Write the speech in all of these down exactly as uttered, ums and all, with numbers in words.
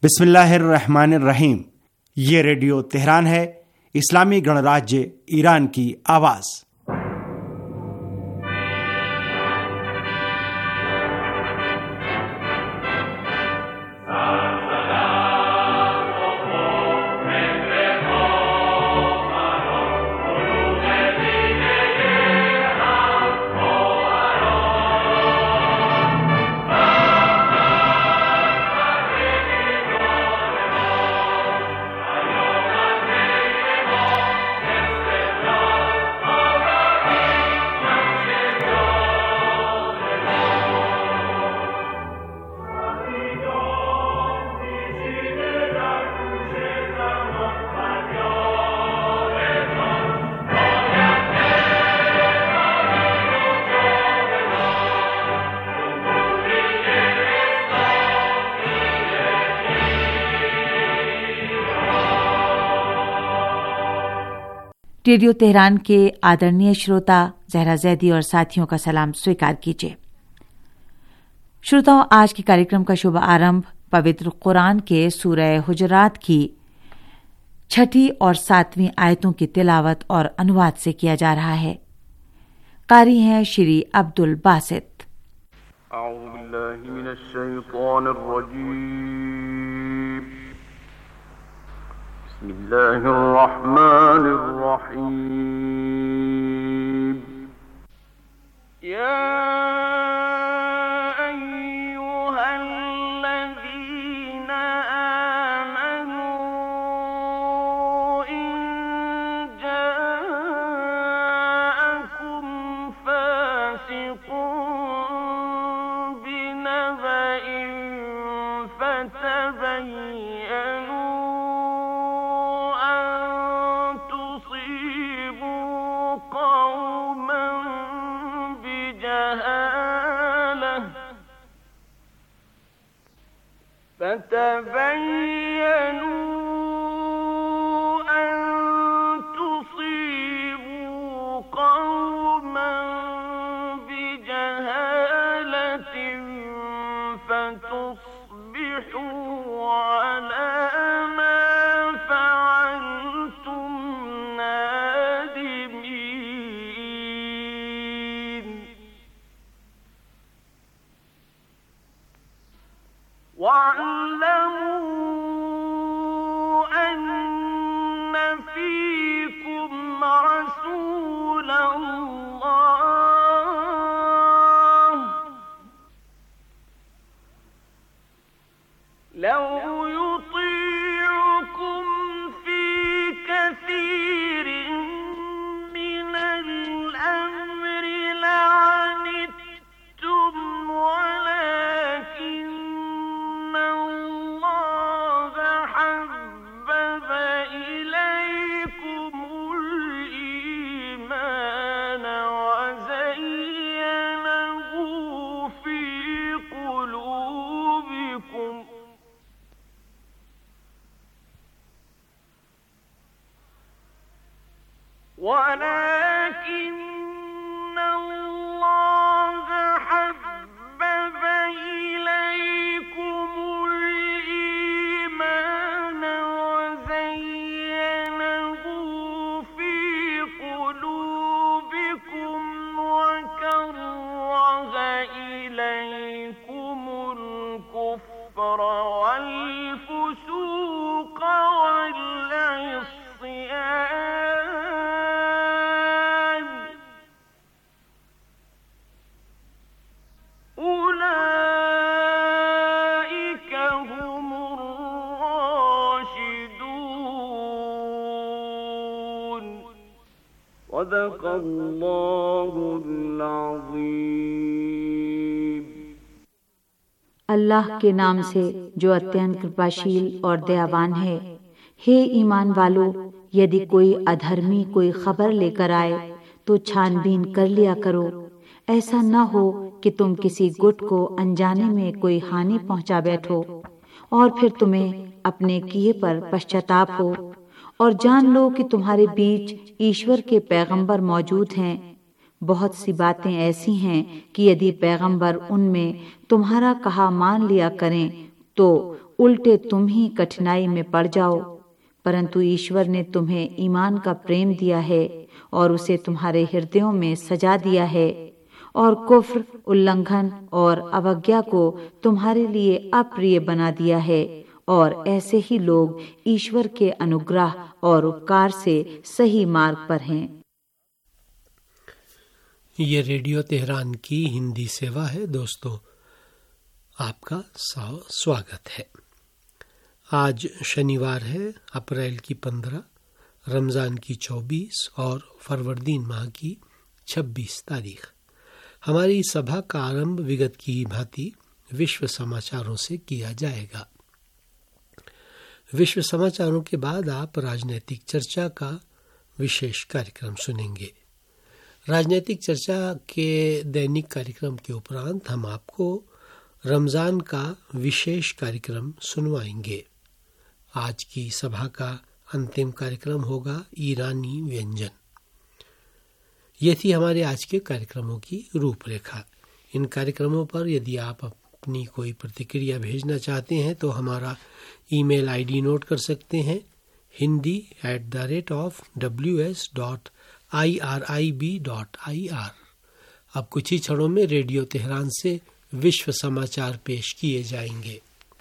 बिस्मिल्लाहिर्रहमानिर्रहीम। ये radio Tehran है, इस्लामी गणराज्य ईरान की आवाज़। रेडियो तेहरान के आदरणीय श्रोता जहरा जैदी और साथियों का सलाम स्वीकार कीजिए। श्रोताओं, आज के कार्यक्रम का शुभ आरंभ पवित्र कुरान के सूरह हुजरात की छठी और सातवीं आयतों की तिलावत और अनुवाद से किया जा रहा है। कारी हैं श्री अब्दुल बासित। बिस्मिल्लाहिर्रहमानिर्रहीम। या अय्युहल्लज़ीना आमनू इन जाअकुम फासिकुन बिनबइन फतबय्यनू فتبينوا أن تصيبوا قوما بجهالة فتصبحوا على ما فعلتم نادمين. واعلموا أن فيكم رسول الله لو يطيعكم في كثير من الأمر لعنتم ولكن ولكن الله حبب إليكم الإيمان وزينه في قلوبكم وكره إليكم الكفر والفسوق والعصيان أولئك هم الراشدون. صدق الله العظيم। अल्लाह के नाम से जो अत्यंत कृपाशील और दयावान है। हे ईमान वालो, यदि कोई अधर्मी कोई खबर लेकर आए तो छानबीन कर लिया करो। ऐसा न हो कि तुम किसी गुट को अनजाने में कोई हानि पहुंचा बैठो और फिर तुम्हें अपने किए पर पश्चाताप हो। और जान लो कि तुम्हारे बीच ईश्वर के पैगंबर मौजूद हैं। बहुत सी बातें ऐसी हैं कि यदि पैगंबर उनमें तुम्हारा कहा मान लिया करें तो उल्टे तुम ही कठिनाई में पड़ जाओ। परंतु ईश्वर ने तुम्हें ईमान का प्रेम दिया है और उसे तुम्हारे हृदयों में सजा दिया है, और कुफ्र, उल्लंघन और अवज्ञा को तुम्हारे लिए अप्रिय बना दिया है, और ऐसे ही लोग ईश्वर के अनुग्रह और उपकार से सही मार्ग पर हैं। ये रेडियो तेहरान की हिंदी सेवा है। दोस्तों, आपका स्वागत है। आज शनिवार है, अप्रैल की पंद्रह, रमज़ान की चौबीस और फरवरदीन माह की छब्बीस तारीख। हमारी सभा का आरंभ विगत की भांति विश्व समाचारों से किया जाएगा। विश्व समाचारों के बाद आप राजनीतिक चर्चा का विशेष कार्यक्रम सुनेंगे। राजनीतिक चर्चा के दैनिक कार्यक्रम के उपरांत हम आपको रमज़ान का विशेष कार्यक्रम सुनवाएंगे। आज की सभा का अंतिम कार्यक्रम होगा ईरानी व्यंजन। ये थी हमारे आज के कार्यक्रमों की रूपरेखा। इन कार्यक्रमों पर यदि आप अपनी कोई प्रतिक्रिया भेजना चाहते हैं तो हमारा ईमेल आईडी नोट कर सकते हैं, Hindi at the rate of W S dot I R I B dot I R. अब कुछ ही क्षणों में रेडियो तेहरान से विश्व समाचार पेश किए जाएंगे।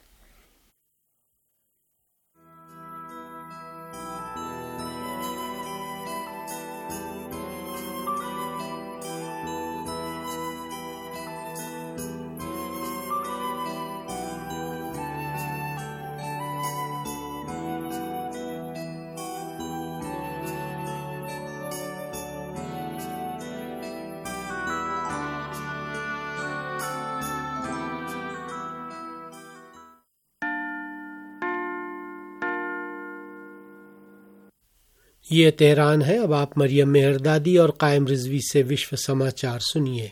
ये तेहरान है। अब आप मरियम मेहरदादी और कायम रिजवी से विश्व समाचार सुनिए।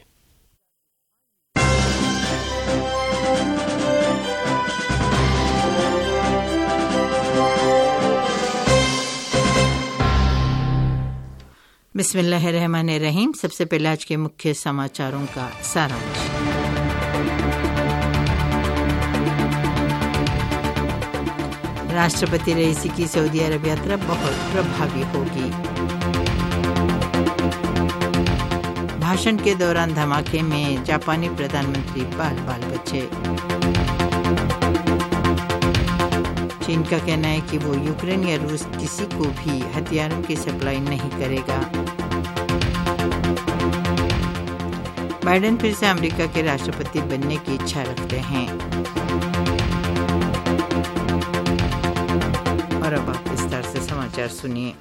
बिस्मिल्लाहिर्रहमानिर्रहीम। सबसे पहले आज के मुख्य समाचारों का सारांश। राष्ट्रपति रईसी की सऊदी अरब यात्रा बहुत प्रभावी होगी। भाषण के दौरान धमाके में जापानी प्रधानमंत्री बाल बाल बचे। चीन का कहना है कि वो यूक्रेन या रूस किसी को भी हथियारों की सप्लाई नहीं करेगा। बाइडेन फिर से अमेरिका के राष्ट्रपति बनने की इच्छा रखते हैं। और अब आप विस्तार से समाचार सुनिए।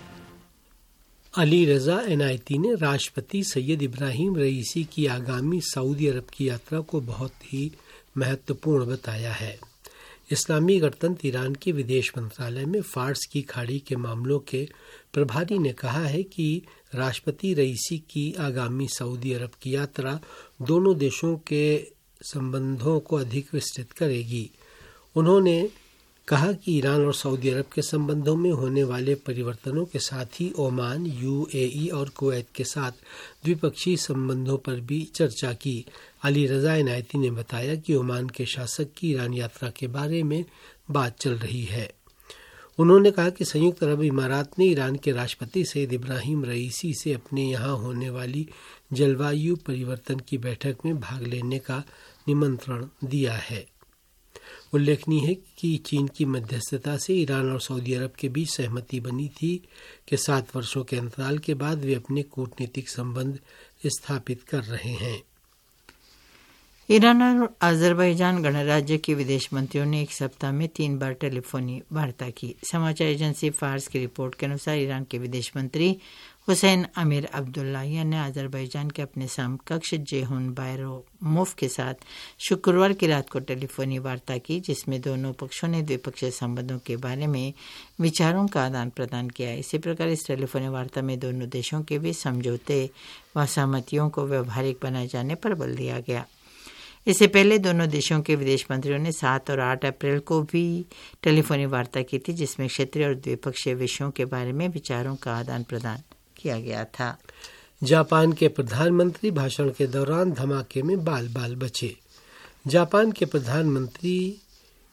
अली रजा एनायती ने राष्ट्रपति सैयद इब्राहिम रईसी की आगामी सऊदी अरब की यात्रा को बहुत ही महत्वपूर्ण बताया है। इस्लामी गणतंत्र ईरान के विदेश मंत्रालय में फार्स की खाड़ी के मामलों के प्रभारी ने कहा है कि राष्ट्रपति रईसी की आगामी सऊदी अरब की यात्रा दोनों देशों के संबंधों को अधिक विस्तृत करेगी। उन्होंने कहा कि ईरान और सऊदी अरब के संबंधों में होने वाले परिवर्तनों के साथ ही ओमान, यूएई और कुवैत के साथ द्विपक्षीय संबंधों पर भी चर्चा की। अली रजा इनायती ने बताया कि ओमान के शासक की ईरान यात्रा के बारे में बात चल रही है। उन्होंने कहा कि संयुक्त अरब इमारात ने ईरान के राष्ट्रपति सैयद इब्राहिम रईसी से अपने यहाँ होने वाली जलवायु परिवर्तन की बैठक में भाग लेने का निमंत्रण दिया है। उल्लेखनीय है कि चीन की मध्यस्थता से ईरान और सऊदी अरब के बीच सहमति बनी थी कि सात वर्षों के अंतराल के बाद वे अपने कूटनीतिक संबंध स्थापित कर रहे हैं। ईरान और अजरबैजान गणराज्य के विदेश मंत्रियों ने एक सप्ताह में तीन बार टेलीफोनी वार्ता की। समाचार एजेंसी फार्स की रिपोर्ट के अनुसार ईरान के विदेश मंत्री हुसैन अमीर अब्दुल्लाहियान ने अजरबैजान के अपने समकक्ष जेहुन बायरोमोव के साथ शुक्रवार की रात को टेलीफोनी वार्ता की, जिसमें दोनों पक्षों ने द्विपक्षीय संबंधों के बारे में विचारों का आदान प्रदान किया। इसी प्रकार इस टेलीफोनी वार्ता में दोनों देशों के बीच समझौते व सहमतियों को व्यवहारिक बनाए जाने पर बल दिया गया। इससे पहले दोनों देशों के विदेश मंत्रियों ने सात और आठ अप्रैल को भी टेलीफोनी वार्ता की थी, जिसमें क्षेत्रीय और द्विपक्षीय विषयों के बारे में विचारों का आदान प्रदान किया गया था। जापान के प्रधानमंत्री भाषण के दौरान धमाके में बाल बाल बचे। जापान के प्रधानमंत्री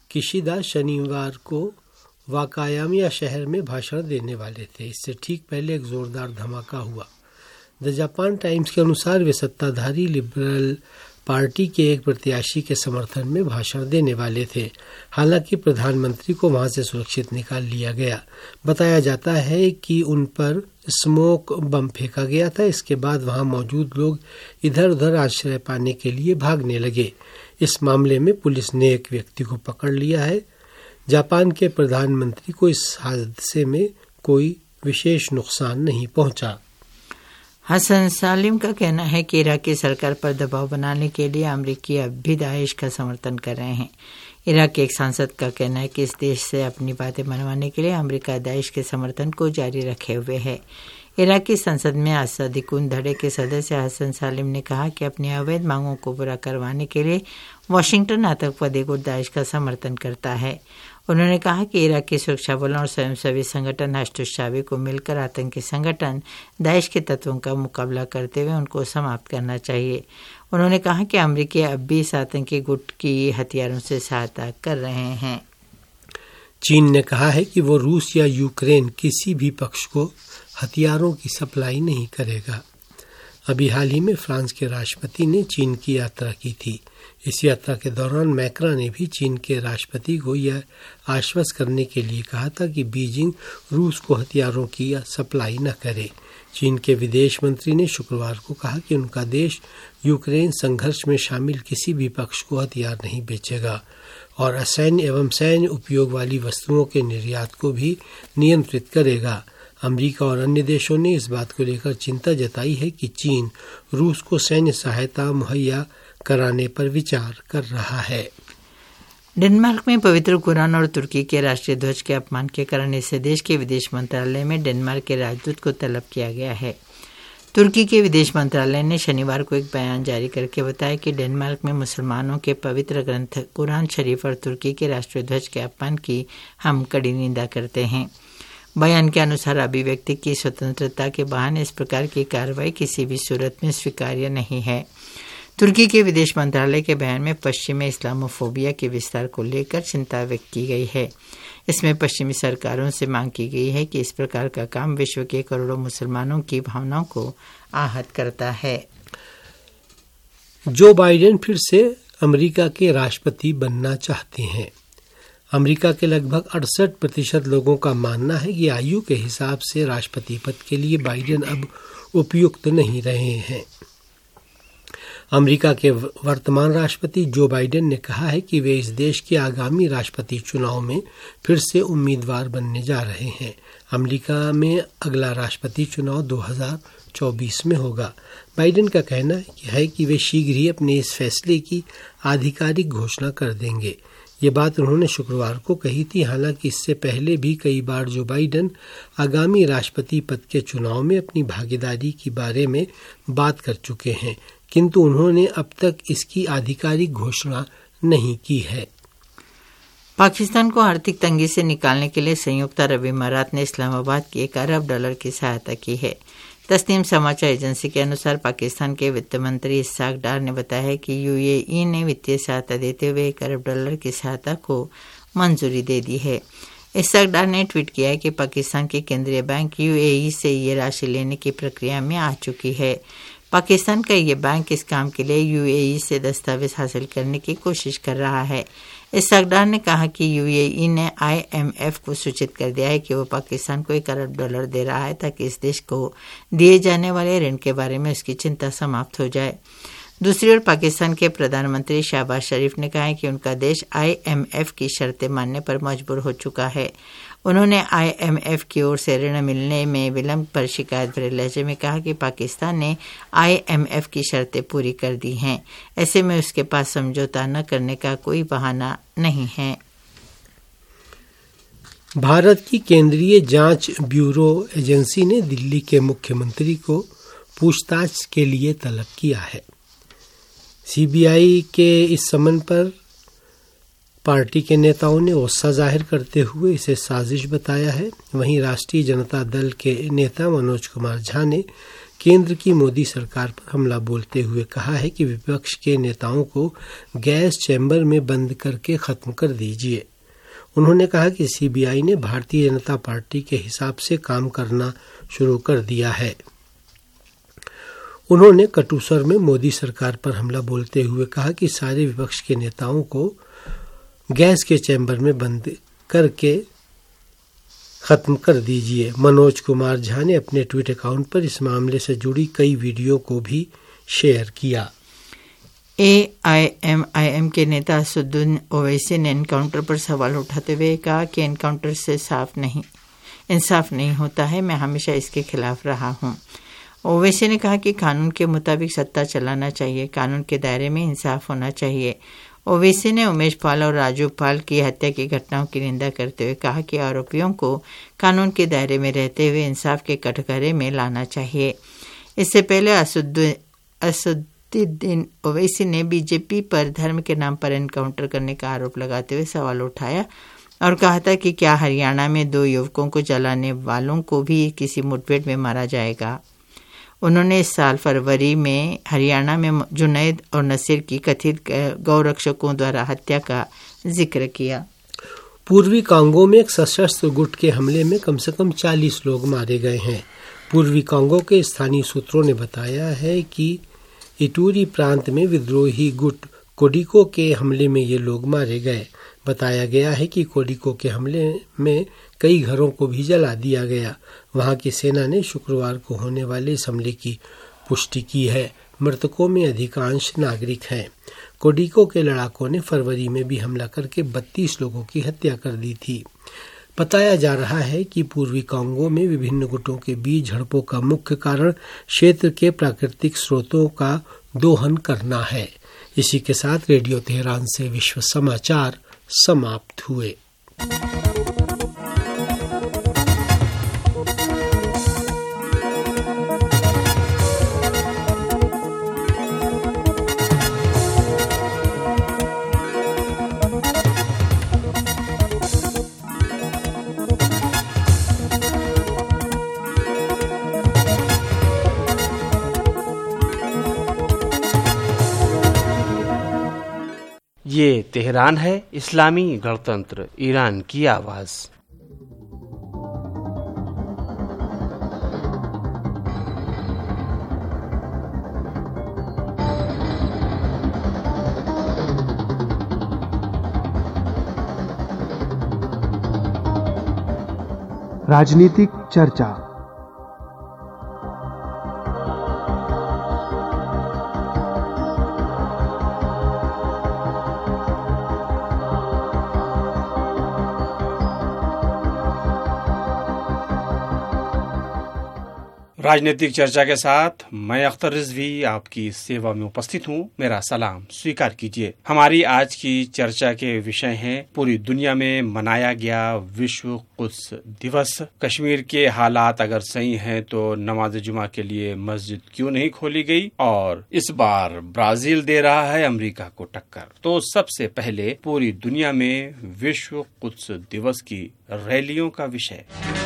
किशिदा शनिवार को वाकायामिया शहर में भाषण देने वाले थे। इससे ठीक पहले एक जोरदार धमाका हुआ। द जापान टाइम्स के अनुसार वे सत्ताधारी लिबरल पार्टी के एक प्रत्याशी के समर्थन में भाषण देने वाले थे। हालांकि प्रधानमंत्री को वहां से सुरक्षित निकाल लिया गया। बताया जाता है कि उन पर स्मोक बम फेंका गया था। इसके बाद वहां मौजूद लोग इधर उधर आश्रय पाने के लिए भागने लगे। इस मामले में पुलिस ने एक व्यक्ति को पकड़ लिया है। जापान के प्रधानमंत्री को इस हादसे में कोई विशेष नुकसान नहीं पहुंचा। हसन सालिम का कहना है कि इराक की सरकार पर दबाव बनाने के लिए अमरीकी अब भी दाइश का समर्थन कर रहे हैं। इराक के एक सांसद का कहना है कि इस देश से अपनी बातें मनवाने के लिए अमेरिका दाइश के समर्थन को जारी रखे हुए है। इराक की संसद में आसादिकुन धड़े के सदस्य हसन सालिम ने कहा कि अपनी अवैध मांगों को पूरा करवाने के लिए वाशिंगटन आतंकवादी गुट दाइश का समर्थन करता है। उन्होंने कहा कि इराक की सुरक्षा बलों और स्वयंसेवी संगठन हश्तुशाबी को मिलकर आतंकी संगठन दाइश के तत्वों का मुकाबला करते हुए उनको समाप्त करना चाहिए। उन्होंने कहा कि अमेरिकी अब भी इस आतंकी गुट की हथियारों से सहायता कर रहे हैं। चीन ने कहा है कि वो रूस या यूक्रेन किसी भी पक्ष को हथियारों की सप्लाई नहीं करेगा। अभी हाल ही में फ्रांस के राष्ट्रपति ने चीन की यात्रा की थी। इस यात्रा के दौरान मैक्रा ने भी चीन के राष्ट्रपति को यह आश्वस्त करने के लिए कहा था कि बीजिंग रूस को हथियारों की सप्लाई न करे। चीन के विदेश मंत्री ने शुक्रवार को कहा कि उनका देश यूक्रेन संघर्ष में शामिल किसी भी पक्ष को हथियार नहीं बेचेगा और असैन्य एवं सैन्य उपयोग वाली वस्तुओं के निर्यात को भी नियंत्रित करेगा। अमेरिका और अन्य देशों ने इस बात को लेकर चिंता जताई है कि चीन रूस को सैन्य सहायता मुहैया कराने पर विचार कर रहा है। डेनमार्क में पवित्र कुरान और तुर्की के राष्ट्रीय ध्वज के अपमान के कारण इस देश के विदेश मंत्रालय में डेनमार्क के राजदूत को तलब किया गया है। तुर्की के विदेश मंत्रालय ने शनिवार को एक बयान जारी करके बताया कि डेनमार्क में मुसलमानों के पवित्र ग्रंथ कुरान शरीफ और तुर्की के राष्ट्रीय ध्वज के अपमान की हम कड़ी निंदा करते हैं। बयान के अनुसार अभिव्यक्ति की स्वतंत्रता के बहाने इस प्रकार की कार्रवाई किसी भी सूरत में स्वीकार्य नहीं है। तुर्की के विदेश मंत्रालय के बयान में पश्चिम में इस्लामोफोबिया के विस्तार को लेकर चिंता व्यक्त की गई है। इसमें पश्चिमी सरकारों से मांग की गई है कि इस प्रकार का काम विश्व के करोड़ों मुसलमानों की भावनाओं को आहत करता है। जो बाइडेन फिर से अमेरिका के राष्ट्रपति बनना चाहते हैं। अमेरिका के लगभग अड़सठ प्रतिशत लोगों का मानना है कि आयु के हिसाब से राष्ट्रपति पद के लिए बाइडेन अब उपयुक्त नहीं रहे हैं। अमेरिका के वर्तमान राष्ट्रपति जो बाइडेन ने कहा है कि वे इस देश के आगामी राष्ट्रपति चुनाव में फिर से उम्मीदवार बनने जा रहे हैं। अमेरिका में अगला राष्ट्रपति चुनाव दो हज़ार चौबीस में होगा। बाइडेन का कहना है कि वे शीघ्र ही अपने इस फैसले की आधिकारिक घोषणा कर देंगे। ये बात उन्होंने शुक्रवार को कही थी। हालांकि इससे पहले भी कई बार जो बाइडेन आगामी राष्ट्रपति पद के चुनाव में अपनी भागीदारी के बारे में बात कर चुके हैं, किंतु उन्होंने अब तक इसकी आधिकारिक घोषणा नहीं की है। पाकिस्तान को आर्थिक तंगी से निकालने के लिए संयुक्त अरब अमीरात ने इस्लामाबाद की एक अरब डॉलर की सहायता की है। तस्नीम समाचार एजेंसी के अनुसार पाकिस्तान के वित्त मंत्री इसहाक डार ने बताया कि यूएई ने वित्तीय सहायता देते हुए एक अरब डॉलर की सहायता को मंजूरी दे दी है। इसहाक डार ने ट्वीट किया है कि पाकिस्तान के केंद्रीय बैंक यूएई से ये राशि लेने की प्रक्रिया में आ चुकी है। पाकिस्तान का ये बैंक इस काम के लिए यूएई से दस्तावेज हासिल करने की कोशिश कर रहा है। इसहाक डार ने कहा कि यूएई ने आईएमएफ को सूचित कर दिया है कि वो पाकिस्तान को एक अरब डॉलर दे रहा है ताकि इस देश को दिए जाने वाले ऋण के बारे में उसकी चिंता समाप्त हो जाए। दूसरी ओर पाकिस्तान के प्रधानमंत्री शहबाज शरीफ ने कहा है कि उनका देश आईएमएफ की शर्तें मानने पर मजबूर हो चुका है। उन्होंने आईएमएफ की ओर से ऋण मिलने में विलंब पर शिकायत भरे लहजे में कहा कि पाकिस्तान ने आईएमएफ की शर्तें पूरी कर दी हैं। ऐसे में उसके पास समझौता न करने का कोई बहाना नहीं है। भारत की केंद्रीय जांच ब्यूरो एजेंसी ने दिल्ली के मुख्यमंत्री को पूछताछ के लिए तलब किया है। सीबीआई के इस समन पर पार्टी के नेताओं ने गुस्सा जाहिर करते हुए इसे साजिश बताया है। वहीं राष्ट्रीय जनता दल के नेता मनोज कुमार झा ने केंद्र की मोदी सरकार पर हमला बोलते हुए कहा है कि विपक्ष के नेताओं को गैस चैम्बर में बंद करके खत्म कर दीजिए। उन्होंने कहा कि सीबीआई ने भारतीय जनता पार्टी के हिसाब से काम करना शुरू कर दिया है। उन्होंने कटु स्वर में मोदी सरकार पर हमला बोलते हुए कहा कि सारे विपक्ष के नेताओं को गैस के चैम्बर में बंद करके खत्म कर दीजिए। मनोज कुमार झा ने अपने ट्वीट अकाउंट पर इस मामले से जुड़ी कई वीडियो को भी शेयर किया। ए आई एम आई एम के नेता असदुद्दीन ओवैसी ने एनकाउंटर पर सवाल उठाते हुए कहा कि एनकाउंटर से साफ नहीं इंसाफ नहीं होता है। मैं हमेशा इसके खिलाफ रहा हूं। ओवैसी ने कहा कि कानून के मुताबिक सत्ता चलाना चाहिए, कानून के दायरे में इंसाफ होना चाहिए। ओवैसी ने उमेश पाल और राजू पाल की हत्या की घटनाओं की निंदा करते हुए कहा कि आरोपियों को कानून के दायरे में रहते हुए इंसाफ के कटघरे में लाना चाहिए। इससे पहले असदुद्दीन ओवैसी ने बीजेपी पर धर्म के नाम पर एनकाउंटर करने का आरोप लगाते हुए सवाल उठाया और कहा था कि क्या हरियाणा में दो युवकों को जलाने वालों को भी किसी मुठभेड़ में मारा जाएगा। उन्होंने इस साल फरवरी में हरियाणा में जुनैद और नसीर की कथित गौरक्षकों द्वारा हत्या का जिक्र किया। पूर्वी कांगो में एक सशस्त्र गुट के हमले में कम से कम चालीस लोग मारे गए हैं। पूर्वी कांगो के स्थानीय सूत्रों ने बताया है कि इटूरी प्रांत में विद्रोही गुट कोडिको के हमले में ये लोग मारे गए। बताया गया है कि कोडिको के हमले में कई घरों को भी जला दिया गया। वहां की सेना ने शुक्रवार को होने वाले इस हमले की पुष्टि की है। मृतकों में अधिकांश नागरिक हैं। कोडिको के लड़ाकों ने फरवरी में भी हमला करके बत्तीस लोगों की हत्या कर दी थी। बताया जा रहा है कि पूर्वी कांगो में विभिन्न गुटों के बीच झड़पों का मुख्य कारण क्षेत्र के प्राकृतिक स्रोतों का दोहन करना है। इसी के साथ रेडियो तेहरान से विश्व समाचार समाप्त हुए। ये तेहरान है, इस्लामी गणतंत्र ईरान की आवाज। राजनीतिक चर्चा। राजनीतिक चर्चा के साथ मैं अख्तर रिजवी आपकी सेवा में उपस्थित हूँ। मेरा सलाम स्वीकार कीजिए। हमारी आज की चर्चा के विषय हैं पूरी दुनिया में मनाया गया विश्व कुद्स दिवस। कश्मीर के हालात अगर सही हैं तो नमाज जुमा के लिए मस्जिद क्यों नहीं खोली गई, और इस बार ब्राजील दे रहा है अमेरिका को टक्कर। तो सबसे पहले पूरी दुनिया में विश्व कुद्स दिवस की रैलियों का विषय।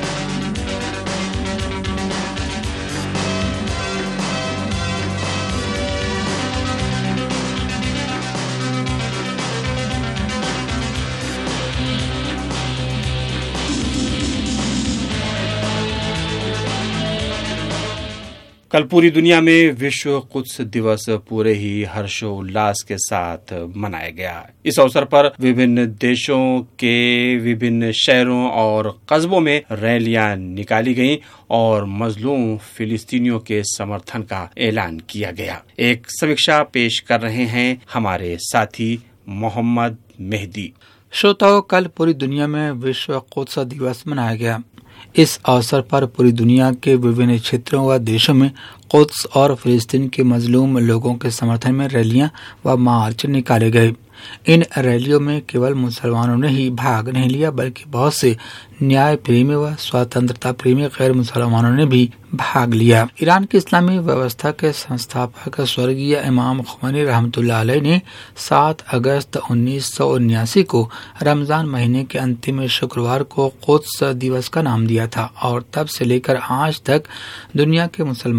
कल पूरी दुनिया में विश्व कुद्स दिवस पूरे ही हर्षोल्लास के साथ मनाया गया। इस अवसर पर विभिन्न देशों के विभिन्न शहरों और कस्बों में रैलियां निकाली गईं और मजलूम फिलिस्तीनियों के समर्थन का ऐलान किया गया। एक समीक्षा पेश कर रहे हैं हमारे साथी मोहम्मद मेहदी। श्रोताओं, कल पूरी दुनिया में विश्व कुद्स दिवस मनाया गया। इस अवसर पर पूरी दुनिया के विभिन्न क्षेत्रों व देशों में कुद्स और फिलिस्तीन के मजलूम लोगों के समर्थन में रैलियां व मार्च निकाले गए। इन रैलियों में केवल मुसलमानों ने ही भाग नहीं लिया, बल्कि बहुत से न्याय प्रेमी व स्वतंत्रता प्रेमी गैर मुसलमानों ने भी भाग लिया। ईरान की इस्लामी व्यवस्था के संस्थापक स्वर्गीय इमाम खुमैनी रहमतुल्लाह अलैह ने सात अगस्त उन्नीस सौ उन्यासी को रमजान महीने के अंतिम शुक्रवार को कुद्स दिवस का नाम दिया था, और तब से लेकर आज तक दुनिया के मुसलमान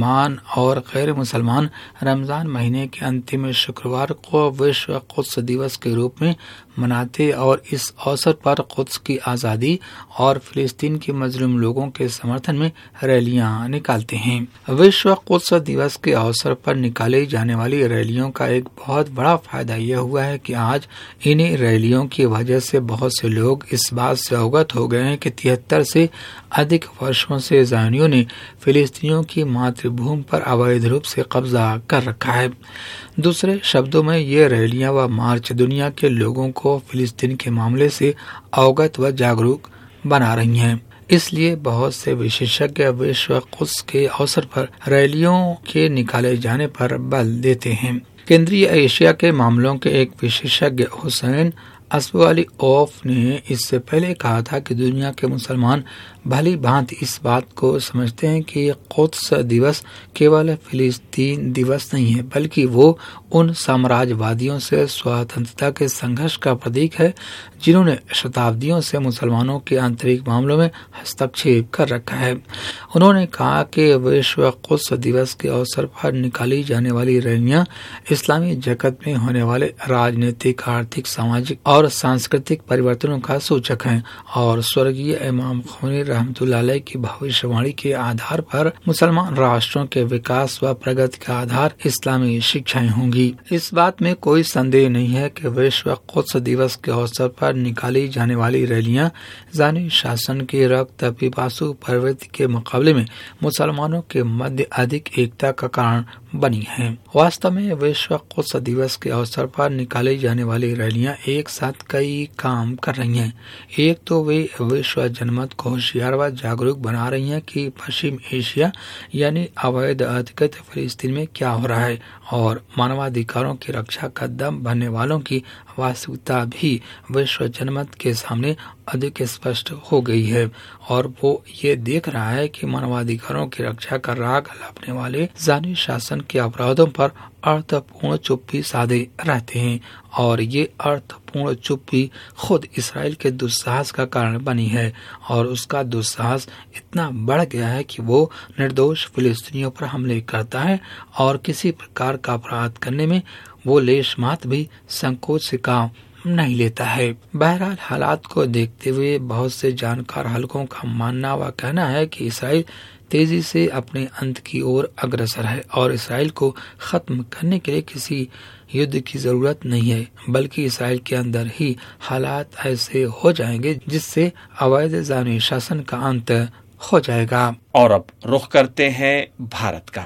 और गैर मुसलमान रमजान महीने के अंतिम शुक्रवार को विश्व कुद्स दिवस के रूप में मनाते और इस अवसर पर कुद्स की आज़ादी और फिलिस्तीन के मजलूम लोगों के समर्थन में रैलियां निकालते हैं। विश्व कुद्स दिवस के अवसर पर निकाली जाने वाली रैलियों का एक बहुत बड़ा फायदा यह हुआ है कि आज इन्हीं रैलियों की वजह से बहुत से लोग इस बात से अवगत हो गए हैं कि तिहत्तर से अधिक वर्षों से ज़ायनियों ने फिलिस्तीनियों की मातृभूमि पर अवैध रूप से कब्जा कर रखा है। दूसरे शब्दों में ये रैलियां व मार्च दुनिया के लोगों को फिलिस्तीन के मामले से अवगत व जागरूक बना रही हैं। इसलिए बहुत से विशेषज्ञ विश्व कुद्स के अवसर पर रैलियों के निकाले जाने पर बल देते हैं। केंद्रीय एशिया के मामलों के एक विशेषज्ञ हुसैन असवाली ओफ ने इससे पहले कहा था कि दुनिया के मुसलमान भली भांति इस बात को समझते हैं कि कुद्स दिवस केवल फिलिस्तीन दिवस नहीं है, बल्कि वो उन साम्राज्यवादियों से स्वतंत्रता के संघर्ष का प्रतीक है जिन्होंने शताब्दियों से मुसलमानों के आंतरिक मामलों में हस्तक्षेप कर रखा है। उन्होंने कहा कि विश्व कुद्स दिवस के अवसर पर निकाली जाने वाली रैलियां इस्लामी जगत में होने वाले राजनीतिक, आर्थिक, सामाजिक और सांस्कृतिक परिवर्तनों का सूचक हैं और स्वर्गीय इमाम खोमेनी रहमतुल्लाह अलैह की भविष्यवाणी के आधार पर मुसलमान राष्ट्रों के विकास व प्रगति का आधार इस्लामी शिक्षाएं होंगी। इस बात में कोई संदेह नहीं है कि विश्व कुद्स दिवस के अवसर पर निकाली जाने वाली रैलियां ज़ानी शासन के रक्त पिपासु प्रवृत्ति के मुकाबले में मुसलमानों के मध्य अधिक एकता का कारण बनी हैं। वास्तव में विश्व कुद्स दिवस के अवसर पर निकाली जाने वाली रैलियां एक साथ कई काम कर रही हैं। एक तो वे विश्व जनमत को होशियार व जागरूक बना रही हैं कि पश्चिम एशिया यानी अवैध अधिकृत फिलिस्तीन में क्या हो रहा है और मानवाधिकारों की रक्षा का दम भरने वालों की वास्तविकता भी विश्व जनमत के सामने अधिक स्पष्ट हो गई है और वो ये देख रहा है कि मानवाधिकारों की रक्षा का राग लापने वाले ज़ानी शासन के अपराधों पर अर्थपूर्ण चुप्पी साधे रहते हैं और ये अर्थपूर्ण चुप्पी खुद इसराइल के दुस्साहस का कारण बनी है और उसका दुस्साहस इतना बढ़ गया है कि वो निर्दोष फिलिस्तीनियों पर हमले करता है और किसी प्रकार का अपराध करने में वो लेश मात्र भी संकोच से काम नहीं लेता है। बहरहाल हालात को देखते हुए बहुत से जानकार हलकों का मानना व कहना है कि इसराइल तेजी से अपने अंत की ओर अग्रसर है और इसराइल को खत्म करने के लिए किसी युद्ध की जरूरत नहीं है, बल्कि इसराइल के अंदर ही हालात ऐसे हो जाएंगे जिससे अवैध ज़ानी शासन का अंत हो जाएगा। और अब रुख करते हैं भारत का।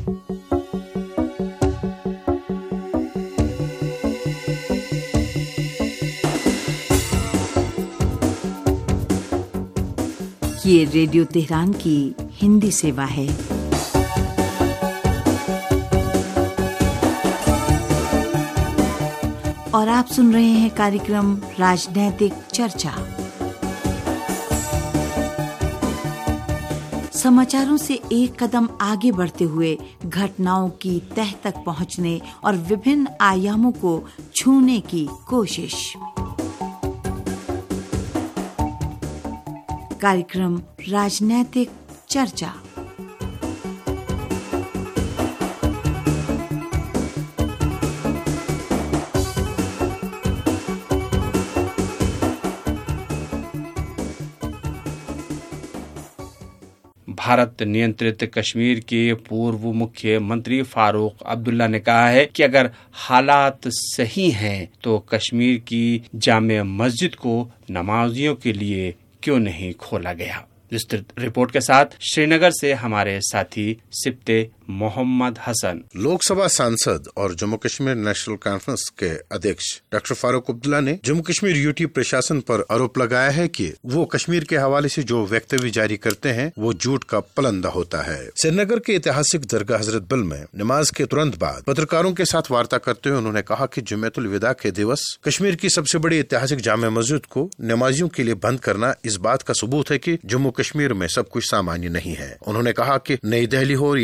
ये रेडियो तेहरान की हिंदी सेवा है। और आप सुन रहे हैं कार्यक्रम राजनैतिक चर्चा। समाचारों से एक कदम आगे बढ़ते हुए घटनाओं की तह तक पहुंचने और विभिन्न आयामों को छूने की कोशिश। कार्यक्रम राजनैतिक चर्चा। भारत नियंत्रित कश्मीर के पूर्व मुख्यमंत्री फारूक अब्दुल्ला ने कहा है कि अगर हालात सही हैं तो कश्मीर की जामे मस्जिद को नमाजियों के लिए क्यों नहीं खोला गया। विस्तृत रिपोर्ट के साथ श्रीनगर से हमारे साथी सिप्ते मोहम्मद हसन। लोकसभा सांसद और जम्मू कश्मीर नेशनल कॉन्फ्रेंस के अध्यक्ष डॉक्टर फारूक अब्दुल्ला ने जम्मू कश्मीर यूटी प्रशासन पर आरोप लगाया है कि वो कश्मीर के हवाले से जो वक्तव्य जारी करते हैं वो झूठ का पलंदा होता है। श्रीनगर के ऐतिहासिक दरगाह हजरत बल में नमाज के तुरंत बाद पत्रकारों के साथ वार्ता करते हुए उन्होंने कहा कि जुम्मतुल विदा के दिवस कश्मीर की सबसे बड़ी ऐतिहासिक जामे मस्जिद को नमाजियों के लिए बंद करना इस बात का सबूत है कि जम्मू कश्मीर में सब कुछ सामान्य नहीं है। उन्होंने कहा कि नई दिल्ली हो या जम्मू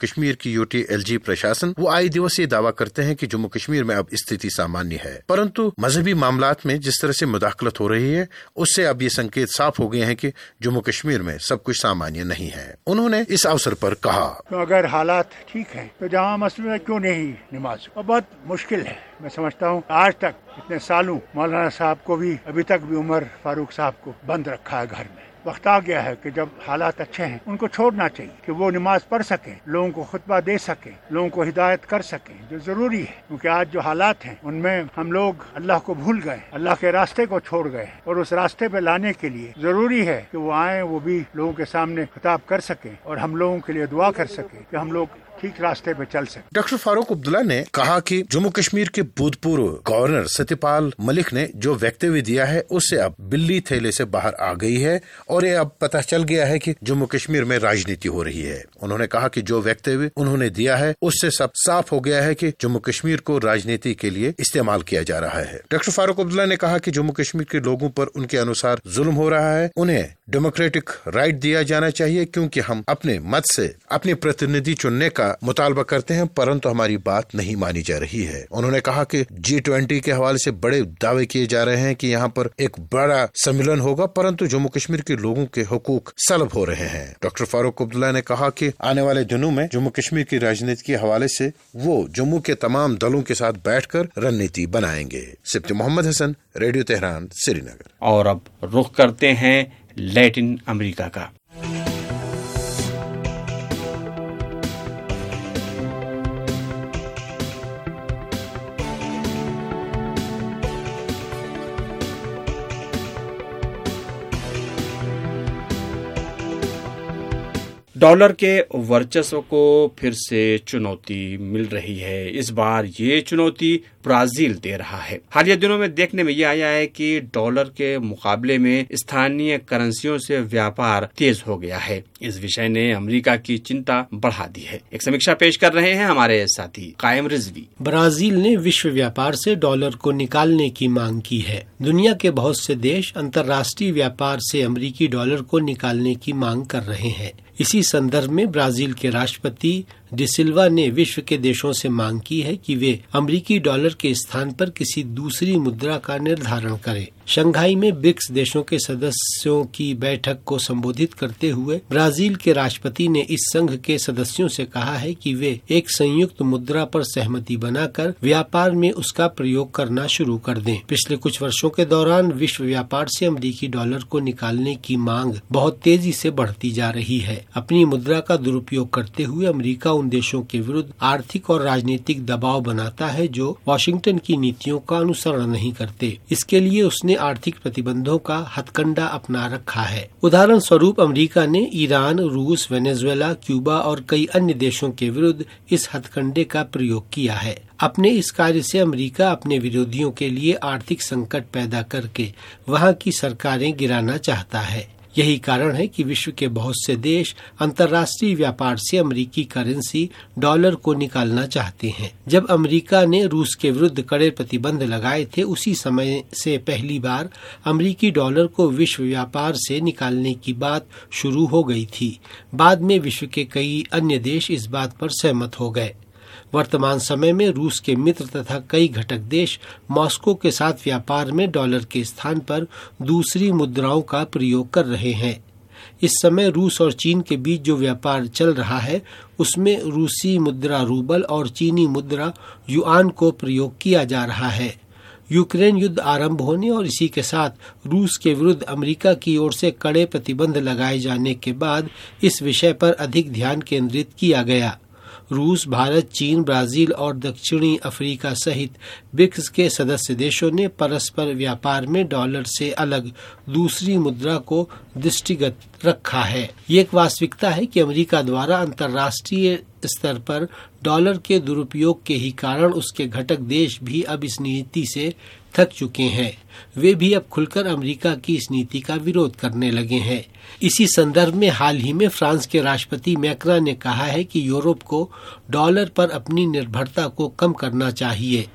कश्मीर की यूटी एलजी प्रशासन वो आए दिवसीय दावा करते हैं कि जम्मू कश्मीर में अब स्थिति सामान्य है, परंतु मजहबी मामलात में जिस तरह से मुदाखलत हो रही है उससे अब ये संकेत साफ हो गए हैं कि जम्मू कश्मीर में सब कुछ सामान्य नहीं है। उन्होंने इस अवसर पर कहा, तो अगर हालात ठीक है तो जामा मस्जिद में क्यों नहीं नमाज? बहुत मुश्किल है। मैं समझता हूँ आज तक इतने सालों मौलाना साहब को भी अभी तक भी उमर फारूक साहब को बंद रखा है घर में। वक्त आ गया है कि जब हालात अच्छे हैं उनको छोड़ना चाहिए कि वो नमाज पढ़ सकें, लोगों को खुतबा दे सकें, लोगों को हिदायत कर सकें, जो जरूरी है। क्योंकि आज जो हालात हैं उनमें हम लोग अल्लाह को भूल गए, अल्लाह के रास्ते को छोड़ गए, और उस रास्ते पे लाने के लिए जरूरी है कि वो आए, वो भी लोगों के सामने खिताब कर सकें और हम लोगों के लिए दुआ कर सकें कि हम लोग ठीक रास्ते पे चल सके। डॉक्टर फारूक अब्दुल्ला ने कहा कि जम्मू कश्मीर के भूतपूर्व गवर्नर सत्यपाल मलिक ने जो वक्तव्य दिया है उससे अब बिल्ली थैले से बाहर आ गई है और ये अब पता चल गया है कि जम्मू कश्मीर में राजनीति हो रही है। उन्होंने कहा कि जो वक्तव्य उन्होंने दिया है उससे सब साफ हो गया है कि जम्मू कश्मीर को राजनीति के लिए इस्तेमाल किया जा रहा है। डॉक्टर फारूक अब्दुल्ला ने कहा कि जम्मू कश्मीर के लोगों पर उनके अनुसार जुल्म हो रहा है, उन्हें डेमोक्रेटिक राइट दिया जाना चाहिए क्योंकि हम अपने मत से अपने प्रतिनिधि चुनने का मुतालबा करते हैं, परंतु हमारी बात नहीं मानी जा रही है। उन्होंने कहा कि जी ट्वेंटी के हवाले से बड़े दावे किए जा रहे हैं कि यहाँ पर एक बड़ा सम्मेलन होगा, परंतु जम्मू कश्मीर के लोगों के हुकूक सलब हो रहे हैं। डॉक्टर फारूक अब्दुल्ला ने कहा कि आने वाले दिनों में जम्मू कश्मीर की राजनीति के हवाले से वो जम्मू के तमाम दलों के साथ बैठकर रणनीति बनाएंगे। Sibti Mohammad Hasan, radio Tehran, Srinagar. और अब रुख करते हैं लैटिन अमेरिका का। डॉलर के वर्चस्व को फिर से चुनौती मिल रही है। इस बार ये चुनौती ब्राजील दे रहा है। हालिया दिनों में देखने में ये आया है कि डॉलर के मुकाबले में स्थानीय करेंसियों से व्यापार तेज हो गया है। इस विषय ने अमेरिका की चिंता बढ़ा दी है। एक समीक्षा पेश कर रहे हैं हमारे साथी कायम रिजवी। ब्राजील ने विश्व व्यापार से डॉलर को निकालने की मांग की है। दुनिया के बहुत से देश अंतर्राष्ट्रीय व्यापार से अमेरिकी डॉलर को निकालने की मांग कर रहे हैं। इसी संदर्भ में ब्राजील के राष्ट्रपति डिसिल्वा ने विश्व के देशों से मांग की है कि वे अमेरिकी डॉलर के स्थान पर किसी दूसरी मुद्रा का निर्धारण करें। शंघाई में ब्रिक्स देशों के सदस्यों की बैठक को संबोधित करते हुए ब्राजील के राष्ट्रपति ने इस संघ के सदस्यों से कहा है कि वे एक संयुक्त मुद्रा पर सहमति बनाकर व्यापार में उसका प्रयोग करना शुरू कर दें। पिछले कुछ वर्षों के दौरान विश्व व्यापार से अमेरिकी डॉलर को निकालने की मांग बहुत तेजी से बढ़ती जा रही है। अपनी मुद्रा का दुरुपयोग करते हुए अमेरिका उन देशों के विरुद्ध आर्थिक और राजनीतिक दबाव बनाता है जो वाशिंगटन की नीतियों का अनुसरण नहीं करते। इसके लिए उसने आर्थिक प्रतिबंधों का हथकंडा अपना रखा है। उदाहरण स्वरूप अमेरिका ने ईरान, रूस, वेनेजुएला, क्यूबा और कई अन्य देशों के विरुद्ध इस हथकंडे का प्रयोग किया है। अपने इस कार्य से अमेरिका अपने विरोधियों के लिए आर्थिक संकट पैदा करके वहां की सरकारें गिराना चाहता है। यही कारण है कि विश्व के बहुत से देश अंतर्राष्ट्रीय व्यापार से अमेरिकी करेंसी डॉलर को निकालना चाहते हैं। जब अमेरिका ने रूस के विरुद्ध कड़े प्रतिबंध लगाए थे, उसी समय से पहली बार अमेरिकी डॉलर को विश्व व्यापार से निकालने की बात शुरू हो गई थी। बाद में विश्व के कई अन्य देश इस बात पर सहमत हो गए। वर्तमान समय में रूस के मित्र तथा कई घटक देश मॉस्को के साथ व्यापार में डॉलर के स्थान पर दूसरी मुद्राओं का प्रयोग कर रहे हैं। इस समय रूस और चीन के बीच जो व्यापार चल रहा है उसमें रूसी मुद्रा रूबल और चीनी मुद्रा युआन को प्रयोग किया जा रहा है। यूक्रेन युद्ध आरंभ होने और इसी के साथ रूस के विरुद्ध अमेरिका की ओर से कड़े प्रतिबंध लगाए जाने के बाद इस विषय पर अधिक ध्यान केंद्रित किया गया। रूस, भारत, चीन, ब्राजील और दक्षिणी अफ्रीका सहित ब्रिक्स के सदस्य देशों ने परस्पर व्यापार में डॉलर से अलग दूसरी मुद्रा को दृष्टिगत रखा है। ये एक वास्तविकता है कि अमेरिका द्वारा अंतर्राष्ट्रीय स्तर पर डॉलर के दुरुपयोग के ही कारण उसके घटक देश भी अब इस नीति से थक चुके हैं। वे भी अब खुलकर अमेरिका की इस नीति का विरोध करने लगे हैं। इसी संदर्भ में हाल ही में फ्रांस के राष्ट्रपति मैक्रॉन ने कहा है कि यूरोप को डॉलर पर अपनी निर्भरता को कम करना चाहिए।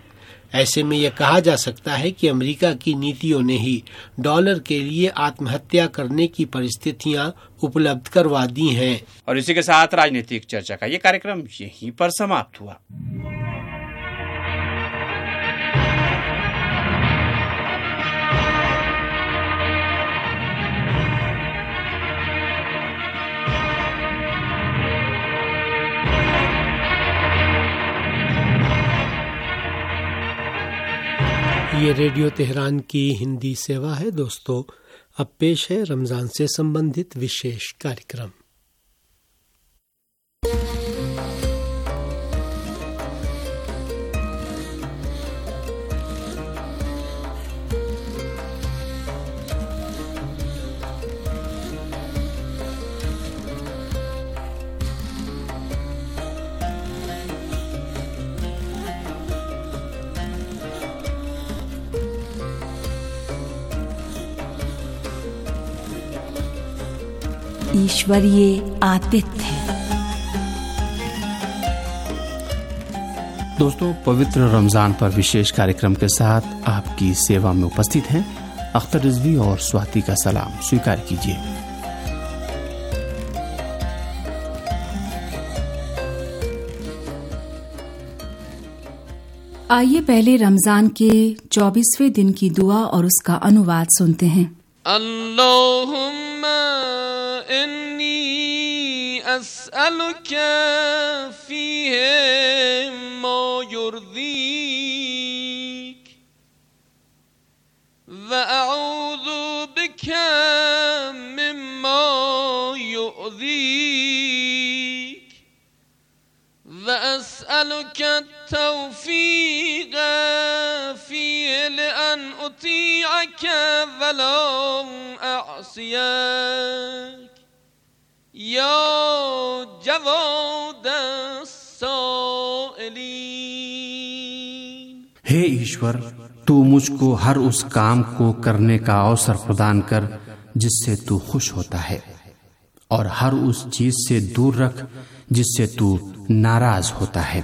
ऐसे में यह कहा जा सकता है कि अमेरिका की नीतियों ने ही डॉलर के लिए आत्महत्या करने की परिस्थितियां उपलब्ध करवा दी हैं। और इसी के साथ राजनीतिक चर्चा का ये कार्यक्रम यहीं पर समाप्त हुआ। ये रेडियो तेहरान की हिंदी सेवा है। दोस्तों, अब पेश है रमजान से संबंधित विशेष कार्यक्रम। ईश्वरीय आतिथ्य। दोस्तों, पवित्र रमजान पर विशेष कार्यक्रम के साथ आपकी सेवा में उपस्थित हैं अख्तर रिजवी और स्वाति का सलाम स्वीकार कीजिए। आइए पहले रमजान के चौबीसवें दिन की दुआ और उसका अनुवाद सुनते हैं। अल्लाहुम्मा इन्नी अस्अलुका फीहि मा युर्दीक व अऊज़ु बिका मिम्मा युअज़ीक व अस्अलुका तौफीक फीहि लिअन उतीअक वला अअसियक या जवाद अस्साइलीन। हे ईश्वर, तू मुझको हर उस काम को करने का अवसर प्रदान कर जिससे तू खुश होता है, और हर उस चीज से दूर रख जिससे तू नाराज होता है।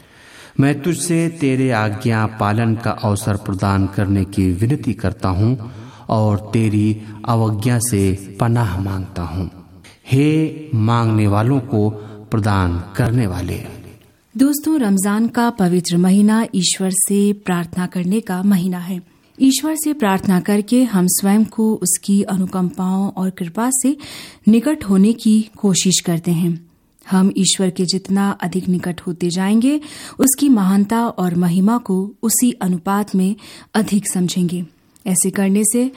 मैं तुझसे तेरे आज्ञा पालन का अवसर प्रदान करने की विनती करता हूँ और तेरी अवज्ञा से पनाह मांगता हूँ। हे मांगने वालों को प्रदान करने वाले। दोस्तों, रमजान का पवित्र महीना ईश्वर से प्रार्थना करने का महीना है। ईश्वर से प्रार्थना करके हम स्वयं को उसकी अनुकंपाओं और कृपा से निकट होने की कोशिश करते हैं। हम ईश्वर के जितना अधिक निकट होते जाएंगे, उसकी महानता और महिमा को उसी अनुपात में अधिक समझेंगे। ऐसे करने से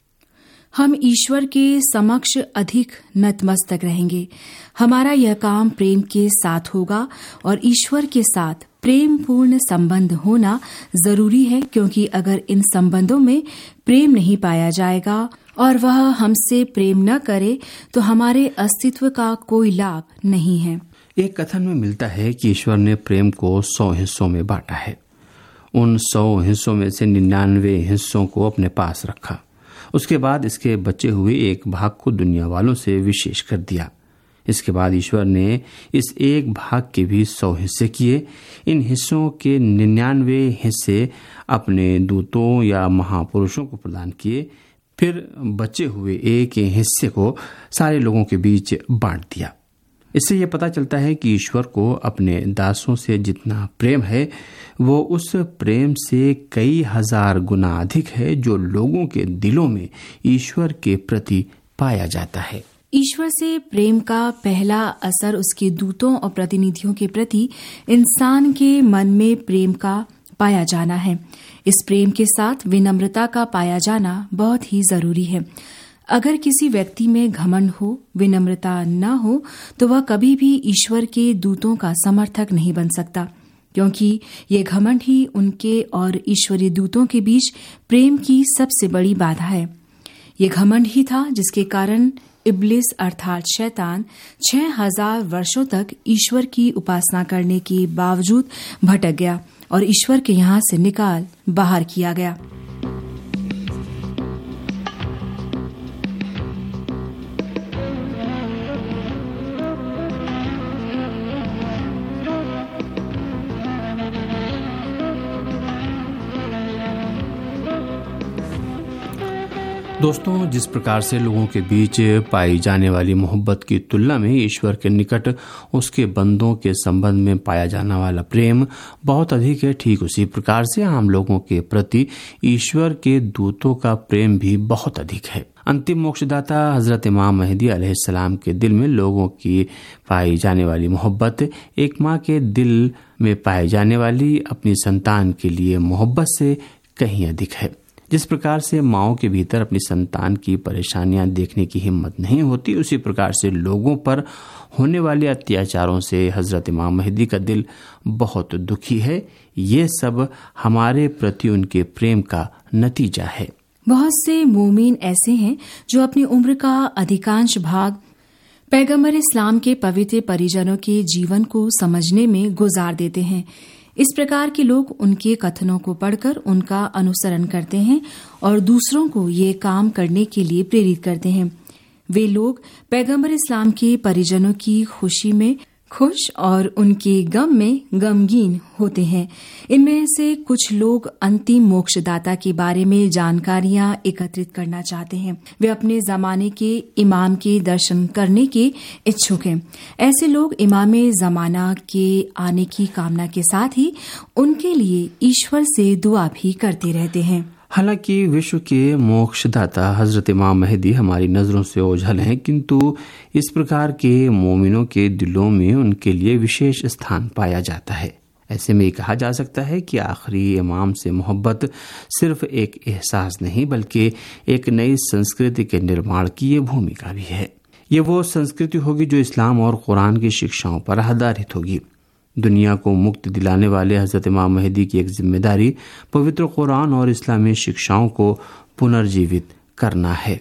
हम ईश्वर के समक्ष अधिक नतमस्तक रहेंगे। हमारा यह काम प्रेम के साथ होगा और ईश्वर के साथ प्रेम पूर्ण संबंध होना जरूरी है, क्योंकि अगर इन संबंधों में प्रेम नहीं पाया जाएगा और वह हमसे प्रेम न करे तो हमारे अस्तित्व का कोई लाभ नहीं है। एक कथन में मिलता है कि ईश्वर ने प्रेम को सौ हिस्सों में बांटा है। उन सौ हिस्सों में से निन्यानवे हिस्सों को अपने पास रखा। उसके बाद इसके बचे हुए एक भाग को दुनिया वालों से विशेष कर दिया। इसके बाद ईश्वर ने इस एक भाग के भी सौ हिस्से किए। इन हिस्सों के निन्यानवे हिस्से अपने दूतों या महापुरुषों को प्रदान किए। फिर बचे हुए एक हिस्से को सारे लोगों के बीच बांट दिया। इससे यह पता चलता है कि ईश्वर को अपने दासों से जितना प्रेम है, वो उस प्रेम से कई हजार गुना अधिक है जो लोगों के दिलों में ईश्वर के प्रति पाया जाता है। ईश्वर से प्रेम का पहला असर उसके दूतों और प्रतिनिधियों के प्रति इंसान के मन में प्रेम का पाया जाना है। इस प्रेम के साथ विनम्रता का पाया जाना बहुत ही जरूरी है। अगर किसी व्यक्ति में घमंड हो, विनम्रता न हो, तो वह कभी भी ईश्वर के दूतों का समर्थक नहीं बन सकता, क्योंकि ये घमंड ही उनके और ईश्वरीय दूतों के बीच प्रेम की सबसे बड़ी बाधा है। ये घमंड ही था जिसके कारण इब्लिस अर्थात शैतान छह हजार वर्षों तक ईश्वर की उपासना करने के बावजूद भटक गया और ईश्वर के यहाँ से निकाल बाहर किया गया। दोस्तों, जिस प्रकार से लोगों के बीच पाई जाने वाली मोहब्बत की तुलना में ईश्वर के निकट उसके बंदों के संबंध में पाया जाने वाला प्रेम बहुत अधिक है, ठीक उसी प्रकार से आम लोगों के प्रति ईश्वर के दूतों का प्रेम भी बहुत अधिक है। अंतिम मोक्षदाता हजरत इमाम मेहदी अलैहिस्सलाम के दिल में लोगों की पाई जाने वाली मोहब्बत एक माँ के दिल में पाई जाने वाली अपनी संतान के लिए मोहब्बत से कहीं अधिक है। जिस प्रकार से माँओं के भीतर अपनी संतान की परेशानियां देखने की हिम्मत नहीं होती, उसी प्रकार से लोगों पर होने वाले अत्याचारों से हजरत इमाम मेहदी का दिल बहुत दुखी है। ये सब हमारे प्रति उनके प्रेम का नतीजा है। बहुत से मोमिन ऐसे हैं जो अपनी उम्र का अधिकांश भाग पैगंबर इस्लाम के पवित्र परिजनों के जीवन को समझने में गुजार देते हैं। इस प्रकार के लोग उनके कथनों को पढ़कर उनका अनुसरण करते हैं और दूसरों को ये काम करने के लिए प्रेरित करते हैं। वे लोग पैगंबर इस्लाम के परिजनों की खुशी में खुश और उनके गम में गमगीन होते हैं। इनमें से कुछ लोग अंतिम मोक्षदाता के बारे में जानकारियां एकत्रित करना चाहते हैं। वे अपने जमाने के इमाम के दर्शन करने के इच्छुक हैं। ऐसे लोग इमाम जमाना के आने की कामना के साथ ही उनके लिए ईश्वर से दुआ भी करते रहते हैं। हालांकि विश्व के मोक्षदाता हजरत इमाम मेहदी हमारी नजरों से ओझल हैं, किंतु इस प्रकार के मोमिनों के दिलों में उनके लिए विशेष स्थान पाया जाता है। ऐसे में कहा जा सकता है कि आखिरी इमाम से मोहब्बत सिर्फ एक एहसास नहीं बल्कि एक नई संस्कृति के निर्माण की ये भूमिका भी है। ये वो संस्कृति होगी जो इस्लाम और कुरान की शिक्षाओं पर आधारित होगी। दुनिया को मुक्ति दिलाने वाले हजरत इमाम मेहदी की एक जिम्मेदारी पवित्र कुरान और इस्लामी शिक्षाओं को पुनर्जीवित करना है।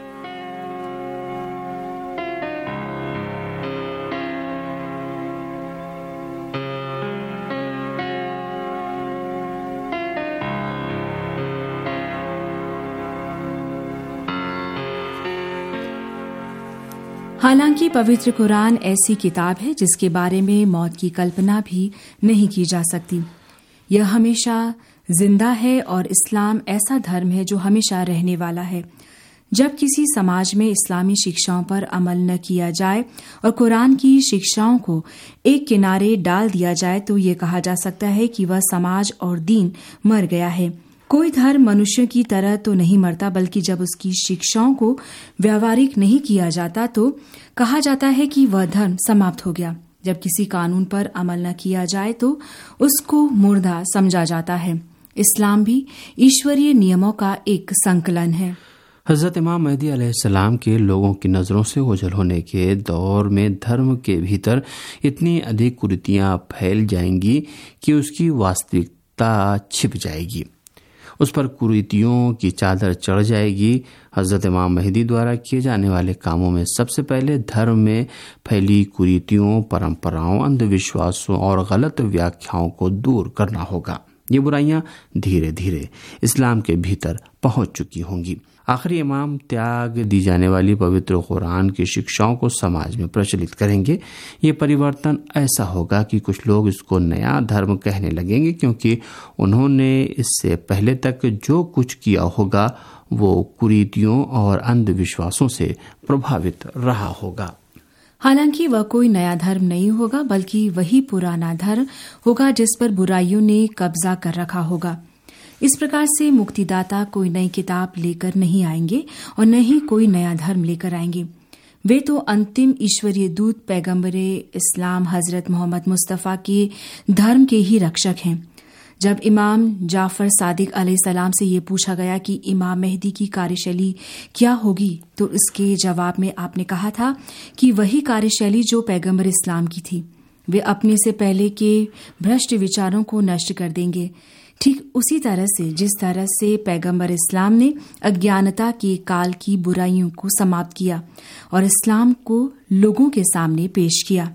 हालांकि पवित्र कुरान ऐसी किताब है जिसके बारे में मौत की कल्पना भी नहीं की जा सकती। यह हमेशा जिंदा है और इस्लाम ऐसा धर्म है जो हमेशा रहने वाला है। जब किसी समाज में इस्लामी शिक्षाओं पर अमल न किया जाए और कुरान की शिक्षाओं को एक किनारे डाल दिया जाए तो ये कहा जा सकता है कि वह समाज और दीन मर गया है। कोई धर्म मनुष्यों की तरह तो नहीं मरता, बल्कि जब उसकी शिक्षाओं को व्यावहारिक नहीं किया जाता तो कहा जाता है कि वह धर्म समाप्त हो गया। जब किसी कानून पर अमल न किया जाए तो उसको मुर्दा समझा जाता है। इस्लाम भी ईश्वरीय नियमों का एक संकलन है। हजरत इमाम मेहदी अलैहिस्सलाम के लोगों की नजरों से ओझल होने के दौर में धर्म के भीतर इतनी अधिक कुरीतियां फैल जाएंगी कि उसकी वास्तविकता छिप जाएगी, उस पर कुरीतियों की चादर चढ़ जाएगी। हजरत इमाम मेहदी द्वारा किए जाने वाले कामों में सबसे पहले धर्म में फैली कुरीतियों, परंपराओं, अंधविश्वासों और गलत व्याख्याओं को दूर करना होगा। ये बुराइयां धीरे धीरे इस्लाम के भीतर पहुंच चुकी होंगी। आखिरी इमाम त्याग दी जाने वाली पवित्र कुरान की शिक्षाओं को समाज में प्रचलित करेंगे। ये परिवर्तन ऐसा होगा कि कुछ लोग इसको नया धर्म कहने लगेंगे, क्योंकि उन्होंने इससे पहले तक जो कुछ किया होगा वो कुरीतियों और अंधविश्वासों से प्रभावित रहा होगा। हालांकि वह कोई नया धर्म नहीं होगा, बल्कि वही पुराना धर्म होगा जिस पर बुराइयों ने कब्जा कर रखा होगा। इस प्रकार से मुक्तिदाता कोई नई किताब लेकर नहीं आएंगे और न ही कोई नया धर्म लेकर आएंगे। वे तो अंतिम ईश्वरीय दूत पैगंबरे इस्लाम हजरत मोहम्मद मुस्तफ़ा के धर्म के ही रक्षक हैं। जब इमाम जाफर सादिक अलैहिस्सलाम से ये पूछा गया कि इमाम मेहदी की कार्यशैली क्या होगी, तो इसके जवाब में आपने कहा था कि वही कार्यशैली जो पैगंबर इस्लाम की थी। वे अपने से पहले के भ्रष्ट विचारों को नष्ट कर देंगे, ठीक उसी तरह से जिस तरह से पैगंबर इस्लाम ने अज्ञानता के काल की बुराइयों को समाप्त किया और इस्लाम को लोगों के सामने पेश किया।